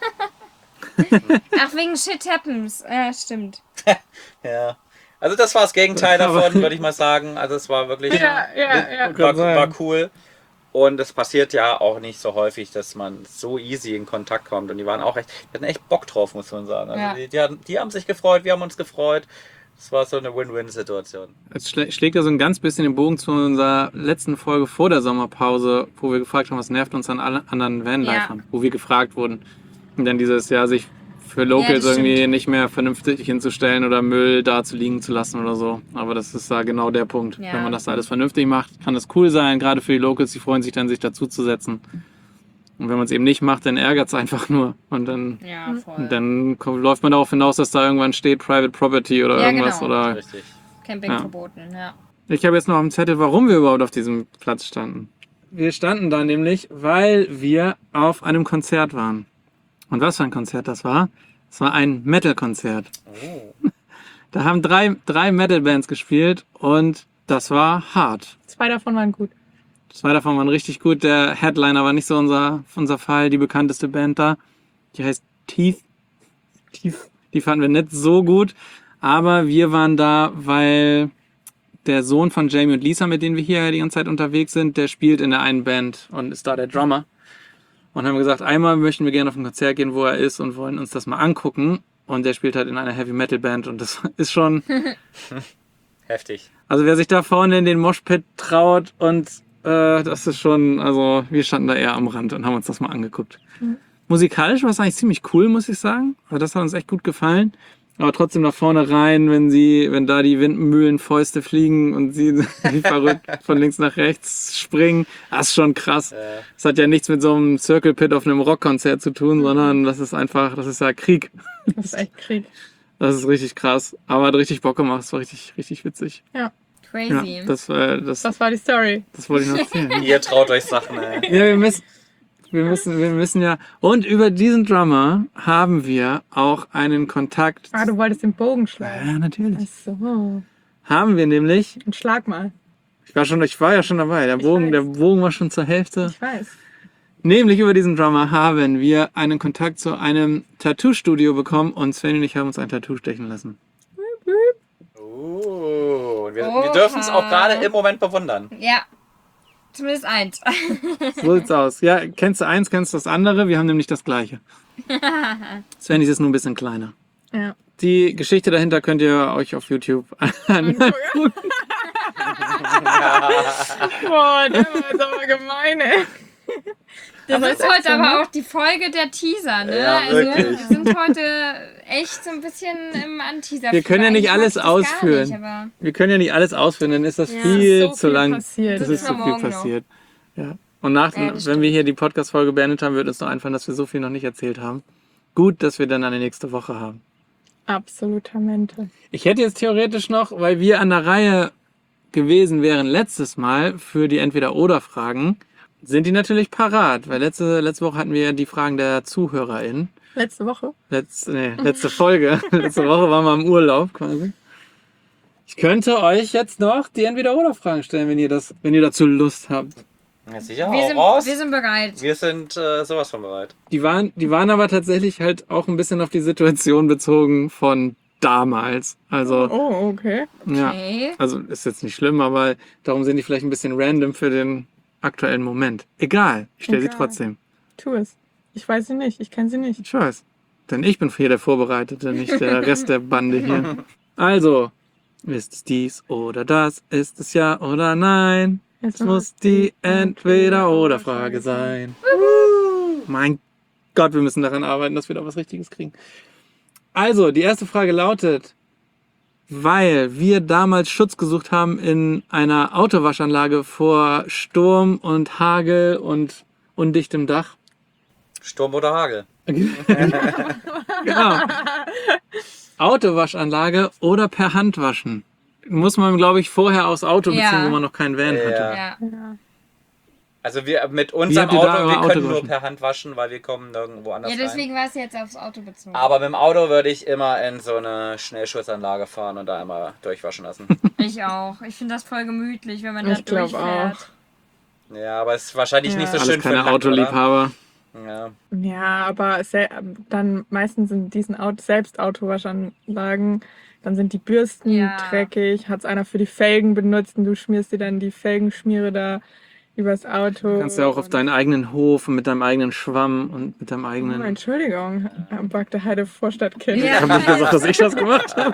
Ach, wegen Shit Happens. Ja, stimmt. Ja. Also das war das Gegenteil davon, würde ich mal sagen. Also es war wirklich Ja, ja, ja. war, war cool. Und es passiert ja auch nicht so häufig, dass man so easy in Kontakt kommt. Und die waren auch echt, die hatten echt Bock drauf, muss man sagen. Also Ja. die, die, hatten, die haben sich gefreut, wir haben uns gefreut. Es war so eine Win-Win-Situation. Es schlä schlägt ja so ein ganz bisschen den Bogen zu unserer letzten Folge vor der Sommerpause, wo wir gefragt haben, was nervt uns an allen anderen Vanlifern, wo wir gefragt wurden. Und dann dieses Jahr sich für Locals das irgendwie stimmt. nicht mehr vernünftig hinzustellen oder Müll da zu liegen zu lassen oder so. Aber das ist da genau der Punkt. Ja. Wenn man das alles vernünftig macht, kann das cool sein, gerade für die Locals, die freuen sich dann, sich dazu zu setzen. Und wenn man es eben nicht macht, dann ärgert es einfach nur. Und dann, Ja, voll. und dann kommt, läuft man darauf hinaus, dass da irgendwann steht Private Property oder Ja, irgendwas. genau. Oder Richtig. Camping Ja. verboten, ja. ich habe jetzt noch auf dem Zettel, warum wir überhaupt auf diesem Platz standen. Wir standen da nämlich, weil wir auf einem Konzert waren. Und was für ein Konzert das war? Es war ein Metal-Konzert. Oh. Da haben drei, drei Metal-Bands gespielt und das war hart. Zwei davon waren gut. Zwei davon waren richtig gut. Der Headliner war nicht so unser, unser Fall. Die bekannteste Band da, die heißt Teeth. Teeth. Die fanden wir nicht so gut. Aber wir waren da, weil der Sohn von Jamie und Lisa, mit denen wir hier die ganze Zeit unterwegs sind, der spielt in der einen Band und ist da der Drummer. Und haben gesagt, einmal möchten wir gerne auf ein Konzert gehen, wo er ist und wollen uns das mal angucken. Und der spielt halt in einer Heavy-Metal-Band und das ist schon... Heftig. Also wer sich da vorne in den Moshpit traut und äh, das ist schon, also wir standen da eher am Rand und haben uns das mal angeguckt. Mhm. Musikalisch war es eigentlich ziemlich cool, muss ich sagen. Also das hat uns echt gut gefallen. Aber trotzdem nach vorne rein, wenn sie, wenn da die Windmühlenfäuste fliegen und sie wie verrückt von links nach rechts springen, das ist schon krass. Äh, Das hat ja nichts mit so einem Circle Pit auf einem Rockkonzert zu tun, sondern das ist einfach, das ist ja Krieg. Das ist echt Krieg. Das ist richtig krass. Aber hat richtig Bock gemacht, es war richtig, richtig witzig. Ja, Crazy. Ja, das, äh, das, das war die Story. das wollte ich noch erzählen. ihr traut euch Sachen, ey. Ja, wir müssen, wir müssen, wir müssen ja. Und über diesen Drummer haben wir auch einen Kontakt. Ah, du wolltest den Bogen schlagen. Ja, natürlich. Ach so. Haben wir nämlich. Und schlag mal. Ich war, schon, ich war ja schon dabei. Der Ich Bogen, weiß. der Bogen war schon zur Hälfte. Ich weiß. Nämlich über diesen Drummer haben wir einen Kontakt zu einem Tattoo-Studio bekommen und Sven und ich haben uns ein Tattoo stechen lassen. Uh, und wir, wir Oha. dürfen es auch gerade im Moment bewundern. Ja. Zumindest eins. So sieht's aus. Ja, kennst du eins, kennst du das andere? Wir haben nämlich das gleiche. Sven ist nur ein bisschen kleiner. Ja. Die Geschichte dahinter könnt ihr euch auf YouTube angucken. Boah, der war jetzt aber gemein, ey. Das Aber ist ist heute echt so, ne? aber auch die Folge der Teaser, ne? Ja, also wirklich. wir sind heute echt so ein bisschen im Anteaser. Wir können ja nicht alles ausführen. Nicht, aber Wir können ja nicht alles ausführen, dann ist das Ja, viel so zu viel lang. passiert. Das Das ist ist so am viel Morgen noch. passiert. Ja. Und nach, Ja, das wenn wir hier die Podcast-Folge beendet haben, wird uns noch einfallen, dass wir so viel noch nicht erzählt haben. Gut, dass wir dann eine nächste Woche haben. Absoluter Mente. Ich hätte jetzt theoretisch noch, weil wir an der Reihe gewesen wären letztes Mal für die Entweder-Oder-Fragen, sind die natürlich parat. Weil letzte, letzte Woche hatten wir ja die Fragen der ZuhörerInnen. Letzte Woche? Letzte, nee, letzte Folge. Letzte Woche waren wir im Urlaub quasi. Ich könnte euch jetzt noch die Entweder-Oder-Fragen stellen, wenn ihr, das, wenn ihr dazu Lust habt. Ja, sicher, wir hau sind, raus. wir sind bereit. Wir sind äh, sowas von bereit. Die waren, die waren aber tatsächlich halt auch ein bisschen auf die Situation bezogen von damals. Also, Oh, okay. ja. Okay. Also ist jetzt nicht schlimm, aber darum sind die vielleicht ein bisschen random für den aktuellen Moment. Egal, ich stelle sie Egal. trotzdem. Tu es. Ich weiß sie nicht. Ich kenne sie nicht. Ich weiß. Denn ich bin hier der Vorbereitete, nicht der Rest der Bande hier. Also, ist es dies oder das? Ist es ja oder nein? Jetzt Es muss die Entweder-oder-Frage sein. Mein Gott, wir müssen daran arbeiten, dass wir da was Richtiges kriegen. Also, die erste Frage lautet, weil wir damals Schutz gesucht haben in einer Autowaschanlage vor Sturm und Hagel und undichtem Dach. Sturm oder Hagel. Genau. Autowaschanlage oder per Hand waschen. Muss man, glaube ich, vorher aufs Auto beziehen, Ja. wo man noch keinen Van Ja. hatte. Ja. Ja. Also wir mit unserem habt ihr da Auto, euer wir Auto können nur gewaschen? per Hand waschen, weil wir kommen nirgendwo anders Ja, rein. deswegen war es jetzt aufs Auto bezogen. Aber mit dem Auto würde ich immer in so eine Schnellschutzanlage fahren und da einmal durchwaschen lassen. Ich auch. Ich finde das voll gemütlich, wenn man da Ich glaub durchfährt. Ja, aber es ist wahrscheinlich Ja. nicht so Alles schön für keine den Hand, oder? Autoliebhaber. Ja. Ja, aber sel- dann meistens in diesen Auto selbst Autowaschanlagen, dann sind die Bürsten Ja. dreckig, hat es einer für die Felgen benutzt und du schmierst dir dann die Felgenschmiere da übers Auto. Du kannst ja auch auf und- deinen eigenen Hof und mit deinem eigenen Schwamm und mit deinem Oh, eigenen... Entschuldigung, Bagde Heide Vorstadtkind. Ja. Ich habe nicht gesagt, dass ich das gemacht habe.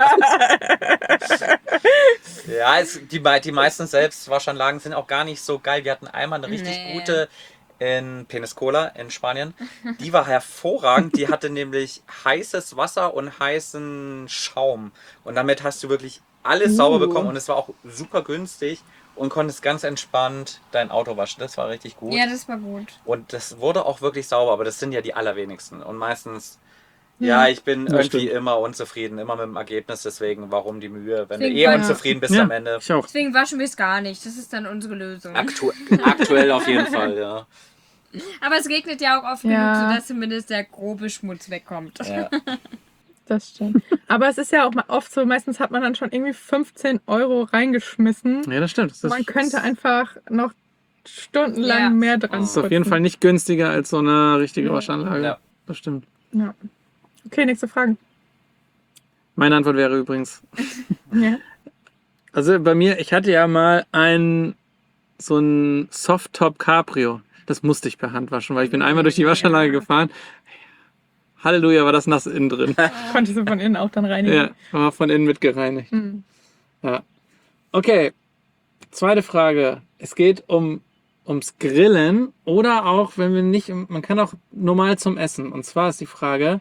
Ja, es, die, mei- die meisten Selbstwaschanlagen sind auch gar nicht so geil. Wir hatten einmal eine richtig Nee. gute in Peniscola in Spanien. Die war hervorragend. Die hatte nämlich heißes Wasser und heißen Schaum. Und damit hast du wirklich alles Uh. sauber bekommen. Und es war auch super günstig und konntest ganz entspannt dein Auto waschen. Das war richtig gut. Ja, das war gut. Und das wurde auch wirklich sauber. Aber das sind ja die allerwenigsten. Und meistens... Ja, ich bin Das irgendwie stimmt. immer unzufrieden, immer mit dem Ergebnis, deswegen warum die Mühe, wenn Deswegen du eh war- unzufrieden bist Ja, am Ende. ich auch. Deswegen waschen wir es gar nicht. Das ist dann unsere Lösung. Aktu aktuell auf jeden Fall, ja. Aber es regnet ja auch oft Ja. genug, sodass zumindest der grobe Schmutz wegkommt. ja. Das stimmt. Aber es ist ja auch mal oft so, meistens hat man dann schon irgendwie fünfzehn Euro reingeschmissen. Ja, das stimmt. Das ist, Man könnte einfach noch stundenlang Ja. mehr dran das ist auf jeden Fall nicht günstiger als so eine richtige Waschanlage. Ja. Das stimmt. Ja. Okay, nächste Frage. Meine Antwort wäre übrigens, Ja. also bei mir, ich hatte ja mal ein so ein Soft-Top Cabrio. Das musste ich per Hand waschen, weil ich bin einmal durch die Waschanlage gefahren. Halleluja, war das nass innen drin. Konntest du von innen auch dann reinigen. Ja, war von innen mit gereinigt. Hm. Ja. Okay, zweite Frage. Es geht um ums Grillen oder auch, wenn wir nicht, man kann auch normal zum Essen. Und zwar ist die Frage,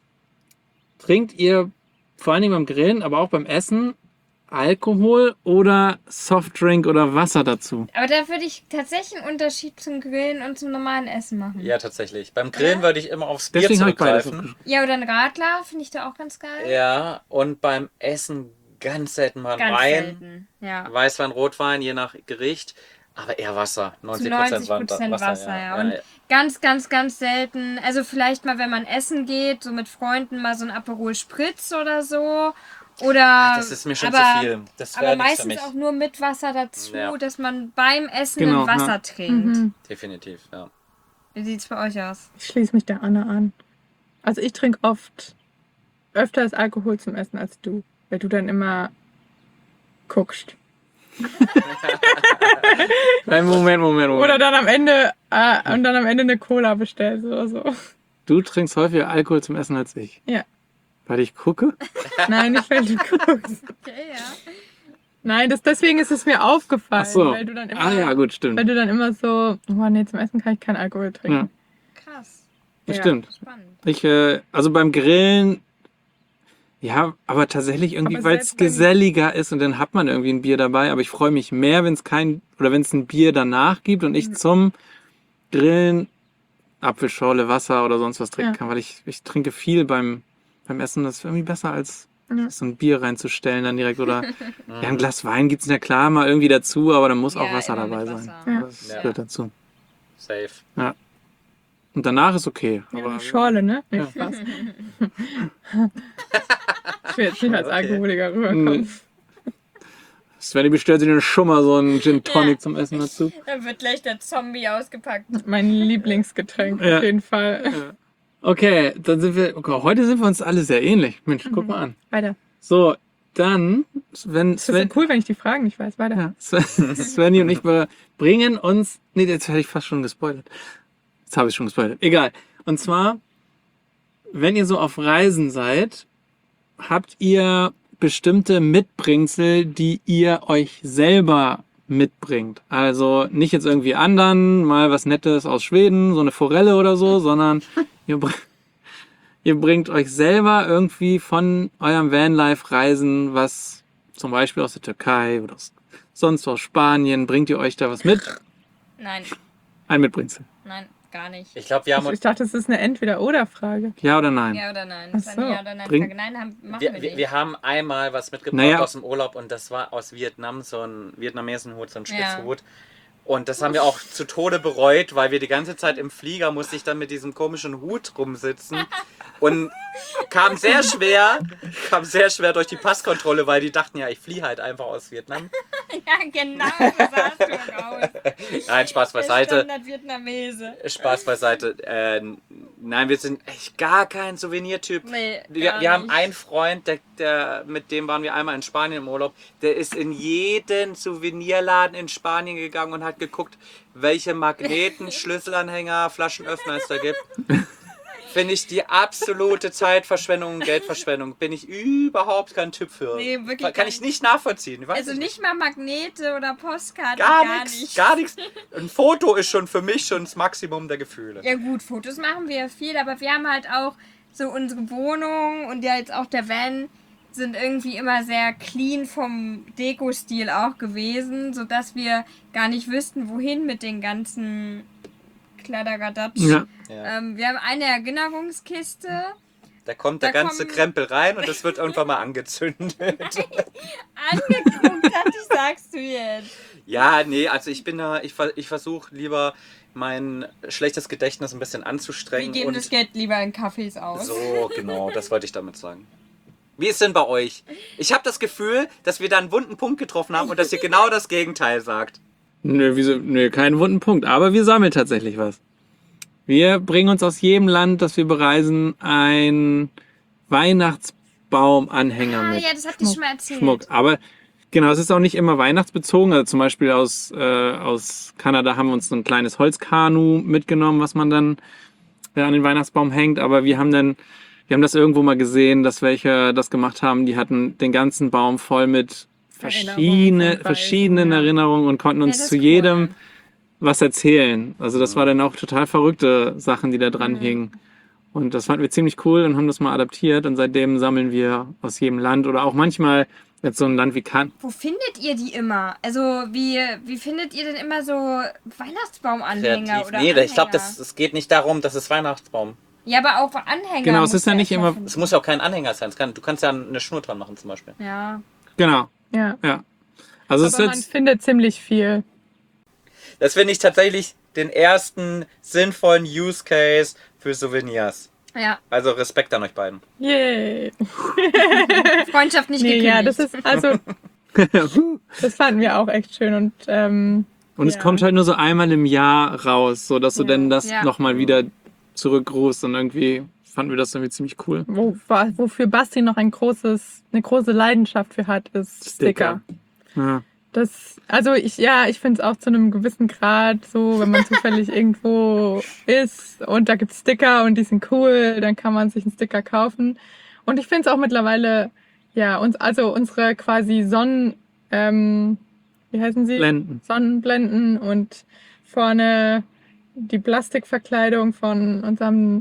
trinkt ihr vor allen Dingen beim Grillen, aber auch beim Essen Alkohol oder Softdrink oder Wasser dazu? Aber da würde ich tatsächlich einen Unterschied zum Grillen und zum normalen Essen machen. ja, tatsächlich. Beim Grillen würde ich immer aufs Bier Deswegen habe ich beides zurückgreifen. aufgeschrieben. Ja, oder ein Radler finde ich da auch ganz geil. Ja, und beim Essen ganz selten mal Ganz Wein. selten. Ja. Weißwein, Rotwein, je nach Gericht. Aber eher Wasser. neunzig Prozent neunzig Prozent Wasser. Wasser, ja. ja. Und ja. ganz, ganz, ganz selten. Also vielleicht mal, wenn man essen geht, so mit Freunden mal so ein Aperol Spritz oder so. Oder, Das ist mir schon aber, zu viel. Das wäre aber nichts für meistens mich. auch nur mit Wasser dazu, Ja. dass man beim Essen Genau, ein Wasser ja. trinkt. Mhm. Definitiv, ja. Wie sieht's bei euch aus? Ich schließe mich der Anne an. Also ich trinke oft öfters Alkohol zum Essen als du, weil du dann immer guckst. Nein, Moment, Moment, Moment. Oder dann am Ende äh, und dann am Ende eine Cola bestellst oder so. Du trinkst häufiger Alkohol zum Essen als ich. Ja. Weil ich gucke? Nein, nicht weil du guckst. Okay, ja. Nein, das, deswegen ist es mir aufgefallen, Ach so. weil du dann immer, Ah ja, gut, weil stimmt. du dann immer so, oh nee, zum Essen kann ich keinen Alkohol Ja, trinken. Krass. das Ja. stimmt. Spannend. Ich, äh, also beim Grillen, ja, aber tatsächlich irgendwie, Aber weil es selbst beim- geselliger ist und dann hat man irgendwie ein Bier dabei. Aber ich freue mich mehr, wenn es kein, oder wenn es ein Bier danach gibt und ich zum Grillen Apfelschorle, Wasser oder sonst was trinken Ja. kann, weil ich, ich trinke viel beim, beim Essen. Das ist irgendwie besser als Ja. so ein Bier reinzustellen dann direkt. Oder ja, ein Glas Wein gibt's ja klar mal irgendwie dazu, aber dann muss Ja, auch Wasser immer dabei mit sein. Wasser. Ja. Das Ja. gehört dazu. Safe. Und danach ist okay. Ja, Aber eine Schorle, ne? Nee, Ja. Spaß. Ich will jetzt nicht als Okay. Alkoholiker rüberkommen. Nee. Svenny bestellt sich dann schon mal so einen Gin Tonic Ja. zum Essen dazu. Dann wird gleich der Zombie ausgepackt. Mein Lieblingsgetränk, Ja. auf jeden Fall. Okay, dann sind wir. Okay, heute sind wir uns alle sehr ähnlich. Mensch, guck mal an. Weiter. So, dann, wenn Das ist Sven, cool, wenn ich die Fragen nicht weiß. Weiter. ja, Sven, Svenny und ich bringen uns. Nee, jetzt hätte ich fast schon gespoilert. Jetzt habe ich schon gespoilert. Egal. Und zwar, wenn ihr so auf Reisen seid, habt ihr bestimmte Mitbringsel, die ihr euch selber mitbringt. Also nicht jetzt irgendwie anderen, mal was Nettes aus Schweden, so eine Forelle oder so, sondern ihr, br ihr bringt euch selber irgendwie von eurem Vanlife-Reisen, was zum Beispiel aus der Türkei oder aus, sonst aus Spanien, bringt ihr euch da was mit? Nein, Ein Mitbringsel. nein, gar nicht. Ich glaube, wir haben Also ich dachte, das ist eine Entweder-Oder-Frage. Ja oder nein? Ja oder nein? Ach Das ist eine so. Ja oder Nein Bring- Frage. Nein, haben, machen Wir, wir wir, nicht. wir haben einmal was mitgebracht Naja. aus dem Urlaub und das war aus Vietnam, so ein Vietnamesenhut, so ein Ja. Spitzhut. Und das haben wir auch zu Tode bereut, weil wir die ganze Zeit im Flieger musste ich dann mit diesem komischen Hut rumsitzen und kam sehr schwer, kam sehr schwer durch die Passkontrolle, weil die dachten ja, ich fliehe halt einfach aus Vietnam. Ja, genau, so sahst du raus. Nein, Spaß Der beiseite. Standard-Vietnamese. Spaß beiseite. Äh, nein, wir sind echt gar kein Souvenirtyp. Nee, Wir, gar wir haben nicht. einen Freund, der, der, mit dem waren wir einmal in Spanien im Urlaub. Der ist in jeden Souvenirladen in Spanien gegangen und hat geguckt, welche Magneten, Schlüsselanhänger, Flaschenöffner es da gibt. Finde ich die absolute Zeitverschwendung und Geldverschwendung. Bin ich überhaupt kein Typ für. Nee, wirklich Kann gar ich nicht nachvollziehen. Ich weiß Also es nicht mal Magnete oder Postkarten, Gar, gar, nichts. nicht. Gar nichts. Ein Foto ist schon für mich schon das Maximum der Gefühle. Ja gut, Fotos machen wir viel, aber wir haben halt auch so unsere Wohnung und ja jetzt auch der Van sind irgendwie immer sehr clean vom Dekostil auch gewesen, sodass wir gar nicht wüssten, wohin mit den ganzen Kladderadatsch. Ja. Ja. Ähm, wir haben eine Erinnerungskiste. Da kommt Da der ganze kommen- Krempel rein und das wird irgendwann mal angezündet. Angeguckt hat, ich sagst du jetzt. Ja, nee, also ich bin da, ich, ver- ich versuche lieber mein schlechtes Gedächtnis ein bisschen Wir anzustrengen. geben und das Geld lieber in Kaffees aus. so, genau, das wollte ich damit sagen. Wie ist denn bei euch? Ich habe das Gefühl, dass wir da einen wunden Punkt getroffen haben und dass ihr genau das Gegenteil sagt. Nö, wieso? Nö, keinen wunden Punkt. Aber wir sammeln tatsächlich was. Wir bringen uns aus jedem Land, das wir bereisen, einen Weihnachtsbaumanhänger Ah mit. ja, das habt ihr schon mal erzählt. Schmuck. Aber genau, es ist auch nicht immer weihnachtsbezogen. Also zum Beispiel aus, äh, aus Kanada haben wir uns so ein kleines Holzkanu mitgenommen, was man dann äh, an den Weihnachtsbaum hängt. Aber wir haben dann, wir haben das irgendwo mal gesehen, dass welche das gemacht haben. Die hatten den ganzen Baum voll mit verschiedene, Erinnerungen von verschiedenen Reisen, ja. Erinnerungen und konnten Ja, uns das ist zu cool. jedem was erzählen. Also das war dann auch total verrückte Sachen, die da dran Mhm. hingen. Und das fanden wir ziemlich cool und haben das mal adaptiert. Und seitdem sammeln wir aus jedem Land oder auch manchmal jetzt so ein Land wie Kan Wo findet ihr die immer? Also wie, wie findet ihr denn immer so Weihnachtsbaumanhänger Kreativ. oder Nee, Anhänger? ich glaube, es geht nicht darum, dass es Weihnachtsbaum. Ja, aber auch Anhänger. Genau, es muss ist ja er nicht erstmal immer- finden. Es muss ja auch kein Anhänger sein. Es kann, du kannst ja eine Schnur dran machen zum Beispiel. Ja. Genau, Ja. ja. Also es ist Aber man jetzt, findet ziemlich viel. Das finde ich tatsächlich den ersten sinnvollen Use Case für Souvenirs. Ja, Also Respekt an euch beiden. Yay. Freundschaft nicht Nee, gekündigt. ja, das ist, also, das fanden wir auch echt schön und, ähm, Und es Ja. kommt halt nur so einmal im Jahr raus, so dass du Ja. dann das Ja. nochmal wieder zurückrufst und irgendwie fanden wir das irgendwie ziemlich cool. wo, wofür Basti noch ein großes, eine große Leidenschaft für hat, ist Sticker. Ja. Das, also ich, ja, ich finde es auch zu einem gewissen Grad so, wenn man zufällig irgendwo ist und da gibt's Sticker und die sind cool, dann kann man sich einen Sticker kaufen. Und ich finde es auch mittlerweile, ja, uns, also unsere quasi Sonnen, ähm, wie heißen sie? Blenden. Sonnenblenden und vorne die Plastikverkleidung von unserem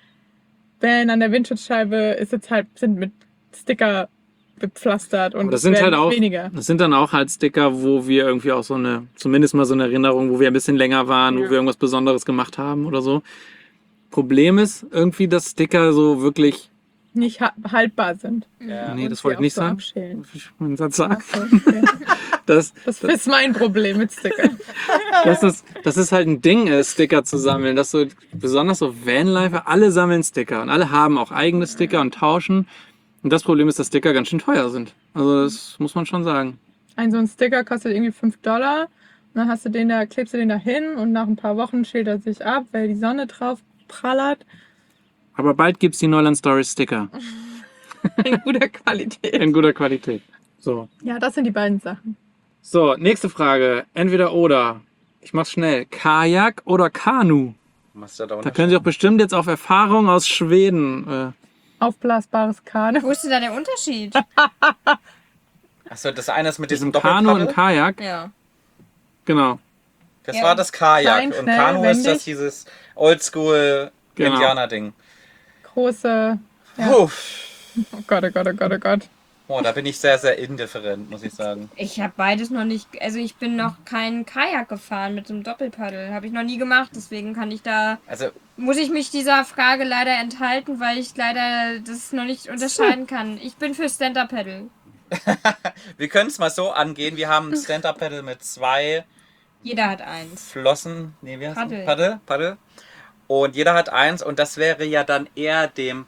Van an der Windschutzscheibe ist jetzt halt, sind mit Sticker bepflastert und Aber das es sind werden halt auch, weniger. das sind dann auch halt Sticker, wo wir irgendwie auch so eine, zumindest mal so eine Erinnerung, wo wir ein bisschen länger waren, wo Ja. wir irgendwas Besonderes gemacht haben oder so. Problem ist irgendwie, dass Sticker so wirklich, Nicht ha haltbar sind. Ja. nee, Und das sie wollte ich auch nicht so sagen. abschälen. Ich meinen Satz sagen. Ach so, okay. Das, Das ist mein Problem mit Stickern. dass es, dass es halt ein Ding ist, Sticker zu sammeln. Dass so, besonders so Vanlifer, alle sammeln Sticker und alle haben auch eigene Sticker und tauschen. Und das Problem ist, dass Sticker ganz schön teuer sind. Also das muss man schon sagen. Ein so ein Sticker kostet irgendwie fünf Dollar. Und dann hast du den da, klebst du den da hin und nach ein paar Wochen schält er sich ab, weil die Sonne drauf prallert. Aber bald gibt's die Neuland Stories Sticker In guter Qualität. in guter Qualität. So. Ja, das sind die beiden Sachen. So, nächste Frage. Entweder oder. Ich mach's schnell. Kajak oder Kanu? Was ist da, da Da können Sie auch bestimmt jetzt auf Erfahrung aus Schweden. Äh, Aufblasbares Kanu. Wo ist denn da der Unterschied? Achso, das eine ist mit diesem diesem Kanu und Doppelpaddel. Kajak. Ja. Genau. Das Ja. war das Kajak. Klein, Und schnell, Kanu ist wendig. das dieses Oldschool Genau. Indianer-Ding. Große. Ja. Puh. Oh Gott, oh Gott, oh Gott, oh Gott. Oh, da bin ich sehr, sehr indifferent, muss ich sagen. Ich habe beides noch nicht, also ich bin noch kein Kajak gefahren mit so einem Doppelpaddel. Habe ich noch nie gemacht, deswegen kann ich da, Also, muss ich mich dieser Frage leider enthalten, weil ich leider das noch nicht unterscheiden kann. Ich bin für Stand-Up-Paddle. wir können es mal so angehen. Wir haben ein Stand-Up-Paddle mit zwei Jeder hat eins. Flossen. Nee, wie heißt Paddel. das? Paddel. Paddel. Und jeder hat eins und das wäre ja dann eher dem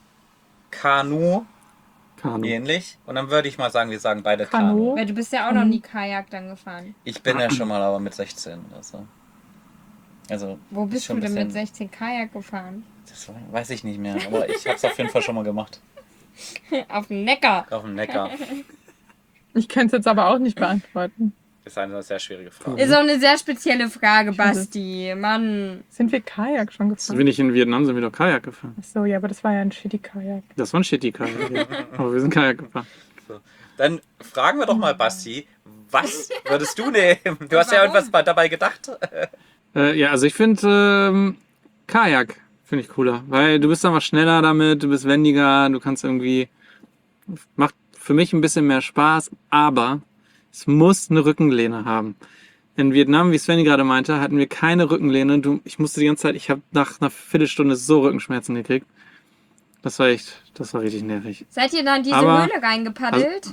Kanu Kanu. ähnlich. Und dann würde ich mal sagen, wir sagen beide Kanu. Kanu. Weil du bist ja auch noch nie Kajak dann gefahren. Ich bin ja schon mal aber mit sechzehn oder so. Also, Wo bist schon du ein denn mit bisschen- sechzehn Kajak gefahren? Das weiß ich nicht mehr, aber ich habe es auf jeden Fall schon mal gemacht. Auf dem Neckar. Auf dem Neckar. Ich könnte es jetzt aber auch nicht beantworten. Das ist eine sehr schwierige Frage. Ist auch eine sehr spezielle Frage, Basti. Mann. Sind wir Kajak schon Sind gefahren? wir nicht in Vietnam, sind wir doch Kajak gefahren. Ach so, ja, aber das war ja ein shitty Kajak. Das war ein shitty Kajak. Ja. Aber wir sind Kajak gefahren. Dann fragen wir doch mal, Basti, was würdest du nehmen? Du hast ja Warum? irgendwas dabei gedacht. Äh, ja, also ich finde ähm, Kajak finde ich cooler, weil du bist dann was schneller damit, du bist wendiger, du kannst irgendwie, macht für mich ein bisschen mehr Spaß, aber es muss eine Rückenlehne haben. In Vietnam, wie Svenny gerade meinte, hatten wir keine Rückenlehne. Du, ich musste die ganze Zeit, ich habe nach einer Viertelstunde so Rückenschmerzen gekriegt. Das war echt, das war richtig nervig. Seid ihr da in diese Aber- Höhle reingepaddelt?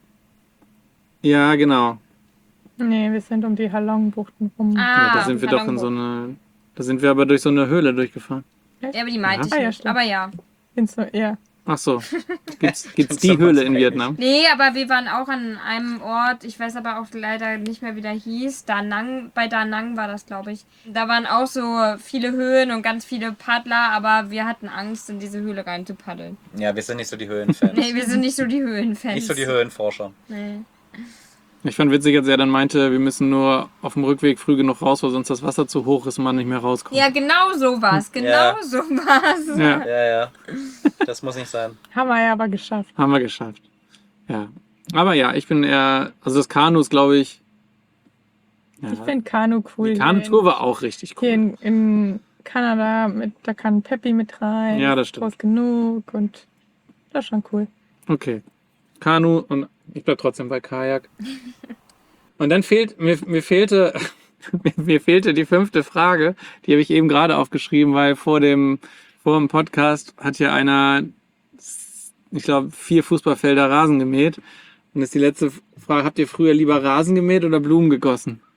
Ja, genau. Nee, wir sind um die Halongbuchten rum. Ah, ja, da sind wir doch in so eine, da sind wir aber durch so eine Höhle durchgefahren. Ja, aber die meinte Ja. ich Ah, ja, nicht. stimmt. Aber ja. Ins, ja. Ach so. Gibt's, gibt's Stimmt, die so Höhle was in eigentlich. Vietnam? Nee, aber wir waren auch an einem Ort, ich weiß aber auch leider nicht mehr, wie der hieß. Da Nang, bei Da Nang war das, glaube ich. Da waren auch so viele Höhen und ganz viele Paddler, aber wir hatten Angst, in diese Höhle rein zu paddeln. Ja, wir sind nicht so die Höhenfans. Nee, wir sind nicht so die Höhenfans. Nicht so die Höhenforscher. Nee. Ich fand witzig, als er dann meinte, wir müssen nur auf dem Rückweg früh genug raus, weil sonst das Wasser zu hoch ist und man nicht mehr rauskommt. Ja, genau so war's. Genau Ja. so war's. Ja, Ja, ja. Das muss nicht sein. Haben wir ja aber geschafft. haben wir geschafft. Ja. Aber ja, ich bin eher, also das Kanu ist, glaube ich, ja, Ich finde Kanu cool. die Kanutour war auch richtig Hier cool. in, in Kanada, mit, da kann Peppi mit rein. Ja, das ist stimmt. Groß genug und das ist schon cool. Okay. Kanu und ich bleib trotzdem bei Kajak. Und dann fehlt, mir, mir fehlte, mir, mir fehlte die fünfte Frage, die habe ich eben gerade aufgeschrieben, weil vor dem, vor dem Podcast hat hier einer, ich glaube, vier Fußballfelder Rasen gemäht. Und das ist die letzte Frage, habt ihr früher lieber Rasen gemäht oder Blumen gegossen?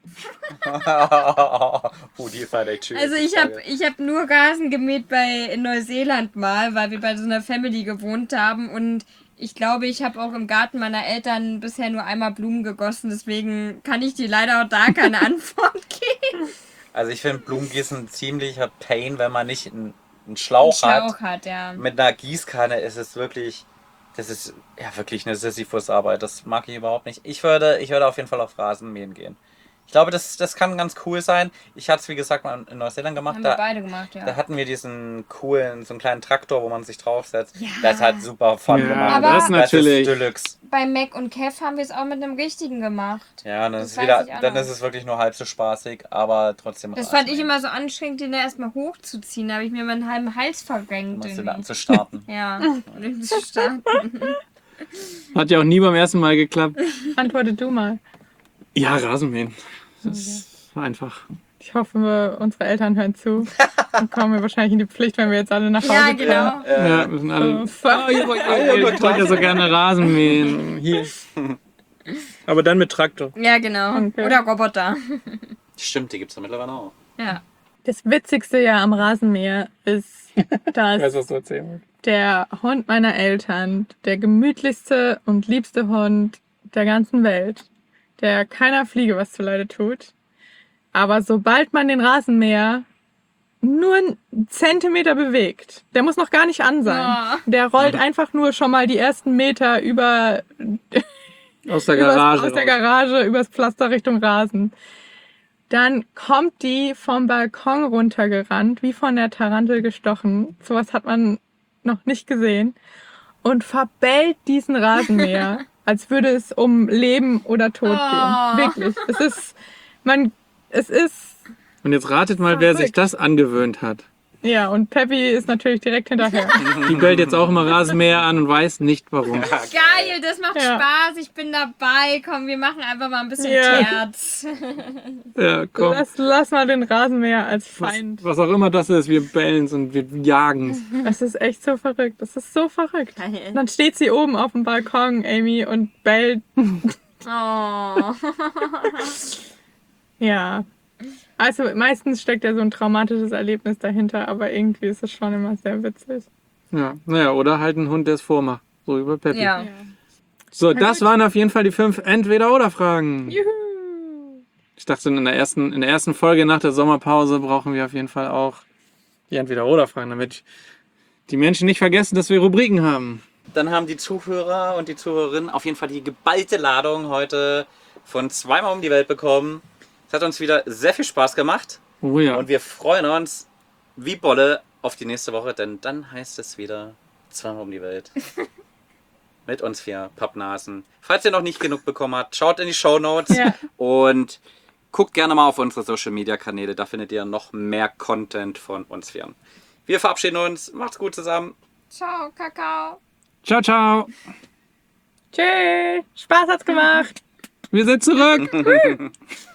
oh, die ist halt echt schön. Also ich habe ich hab nur Rasen gemäht bei in Neuseeland mal, weil wir bei so einer Family gewohnt haben und ich glaube, ich habe auch im Garten meiner Eltern bisher nur einmal Blumen gegossen, deswegen kann ich dir leider auch da keine Antwort geben. Also ich finde Blumengießen ziemlicher Pain, wenn man nicht einen, einen Schlauch, Schlauch hat. hat, ja. Mit einer Gießkanne ist es wirklich, das ist ja wirklich eine Sisyphus-Arbeit. Das mag ich überhaupt nicht. Ich würde, ich würde auf jeden Fall auf Rasenmähen gehen. Ich glaube, das, das kann ganz cool sein. Ich hatte es, wie gesagt, mal in Neuseeland gemacht. Haben Da, wir beide gemacht, ja. da hatten wir diesen coolen, so einen kleinen Traktor, wo man sich draufsetzt. Ja. Das hat super Fun Ja, gemacht. Aber- das natürlich. Das ist Deluxe. Bei Mac und Kev haben wir es auch mit einem richtigen gemacht. Ja, dann, Das ist, weiß wieder, ich auch dann noch. ist es wirklich nur halb so spaßig, aber trotzdem. Das fand ich Rasenmähen. immer so anstrengend, den da erstmal hochzuziehen. Da habe ich mir meinen halben Hals verrenkt. Musst du irgendwie. dann zu starten. Ja, und ich zu starten. Hat ja auch nie beim ersten Mal geklappt. Antworte du mal. Ja, Rasenmähen. Das ist einfach. Ich hoffe, unsere Eltern hören zu. Dann kommen wir wahrscheinlich in die Pflicht, wenn wir jetzt alle nach Hause Ja, kommen. genau. Ja, wir sind alle. Oh, fuck. Oh, ich wollte ich wollte ja so gerne Rasen mähen. Hier. Aber dann mit Traktor. Ja, genau. Okay. Oder Roboter. Stimmt, die gibt es ja mittlerweile auch. Ja. Das Witzigste ja am Rasenmäher ist, dass Weißt du, was du erzählen willst? der Hund meiner Eltern, der gemütlichste und liebste Hund der ganzen Welt, der keiner Fliege was zuleide tut. Aber sobald man den Rasenmäher nur einen Zentimeter bewegt, der muss noch gar nicht an sein. Ja. Der rollt einfach nur schon mal die ersten Meter über Aus der übers, Garage. aus der raus. Garage übers Pflaster Richtung Rasen. Dann kommt die vom Balkon runtergerannt, wie von der Tarantel gestochen. Sowas hat man noch nicht gesehen. Und verbellt diesen Rasenmäher, als würde es um Leben oder Tod Oh. gehen. Wirklich. Es ist, man, es ist, Und jetzt ratet mal, wer sich das angewöhnt hat. ja, und Peppy ist natürlich direkt hinterher. Die bellt jetzt auch immer Rasenmäher an und weiß nicht warum. Geil, das macht Ja. Spaß. Ich bin dabei. Komm, wir machen einfach mal ein bisschen Ja. Terz. Ja, komm. Lass, lass mal den Rasenmäher als Was, Feind. was auch immer das ist, wir bellen's und wir jagen's. Das ist echt so verrückt. Das ist so verrückt. Geil. Und dann steht sie oben auf dem Balkon, Amy, und bellt. Oh. Ja. Also meistens steckt ja so ein traumatisches Erlebnis dahinter, aber irgendwie ist es schon immer sehr witzig. Ja, naja, oder halt ein Hund, der es vormacht. So über Peppi. Ja. So, das waren auf jeden Fall die fünf Entweder-Oder-Fragen. Juhu! Ich dachte, in der ersten, in der ersten Folge nach der Sommerpause brauchen wir auf jeden Fall auch die Entweder-Oder-Fragen, damit die Menschen nicht vergessen, dass wir Rubriken haben. Dann haben die Zuhörer und die Zuhörerinnen auf jeden Fall die geballte Ladung heute von zweimal um die Welt bekommen. Es hat uns wieder sehr viel Spaß gemacht Oh ja. und wir freuen uns wie Bolle auf die nächste Woche, denn dann heißt es wieder zweimal um die Welt. Mit uns vier Pappnasen. Falls ihr noch nicht genug bekommen habt, schaut in die Shownotes Ja. und guckt gerne mal auf unsere Social Media Kanäle. Da findet ihr noch mehr Content von uns vieren. Wir verabschieden uns. Macht's gut zusammen. Ciao, Kakao. Ciao, ciao. Tschüss! Spaß hat's gemacht! Wir sind zurück.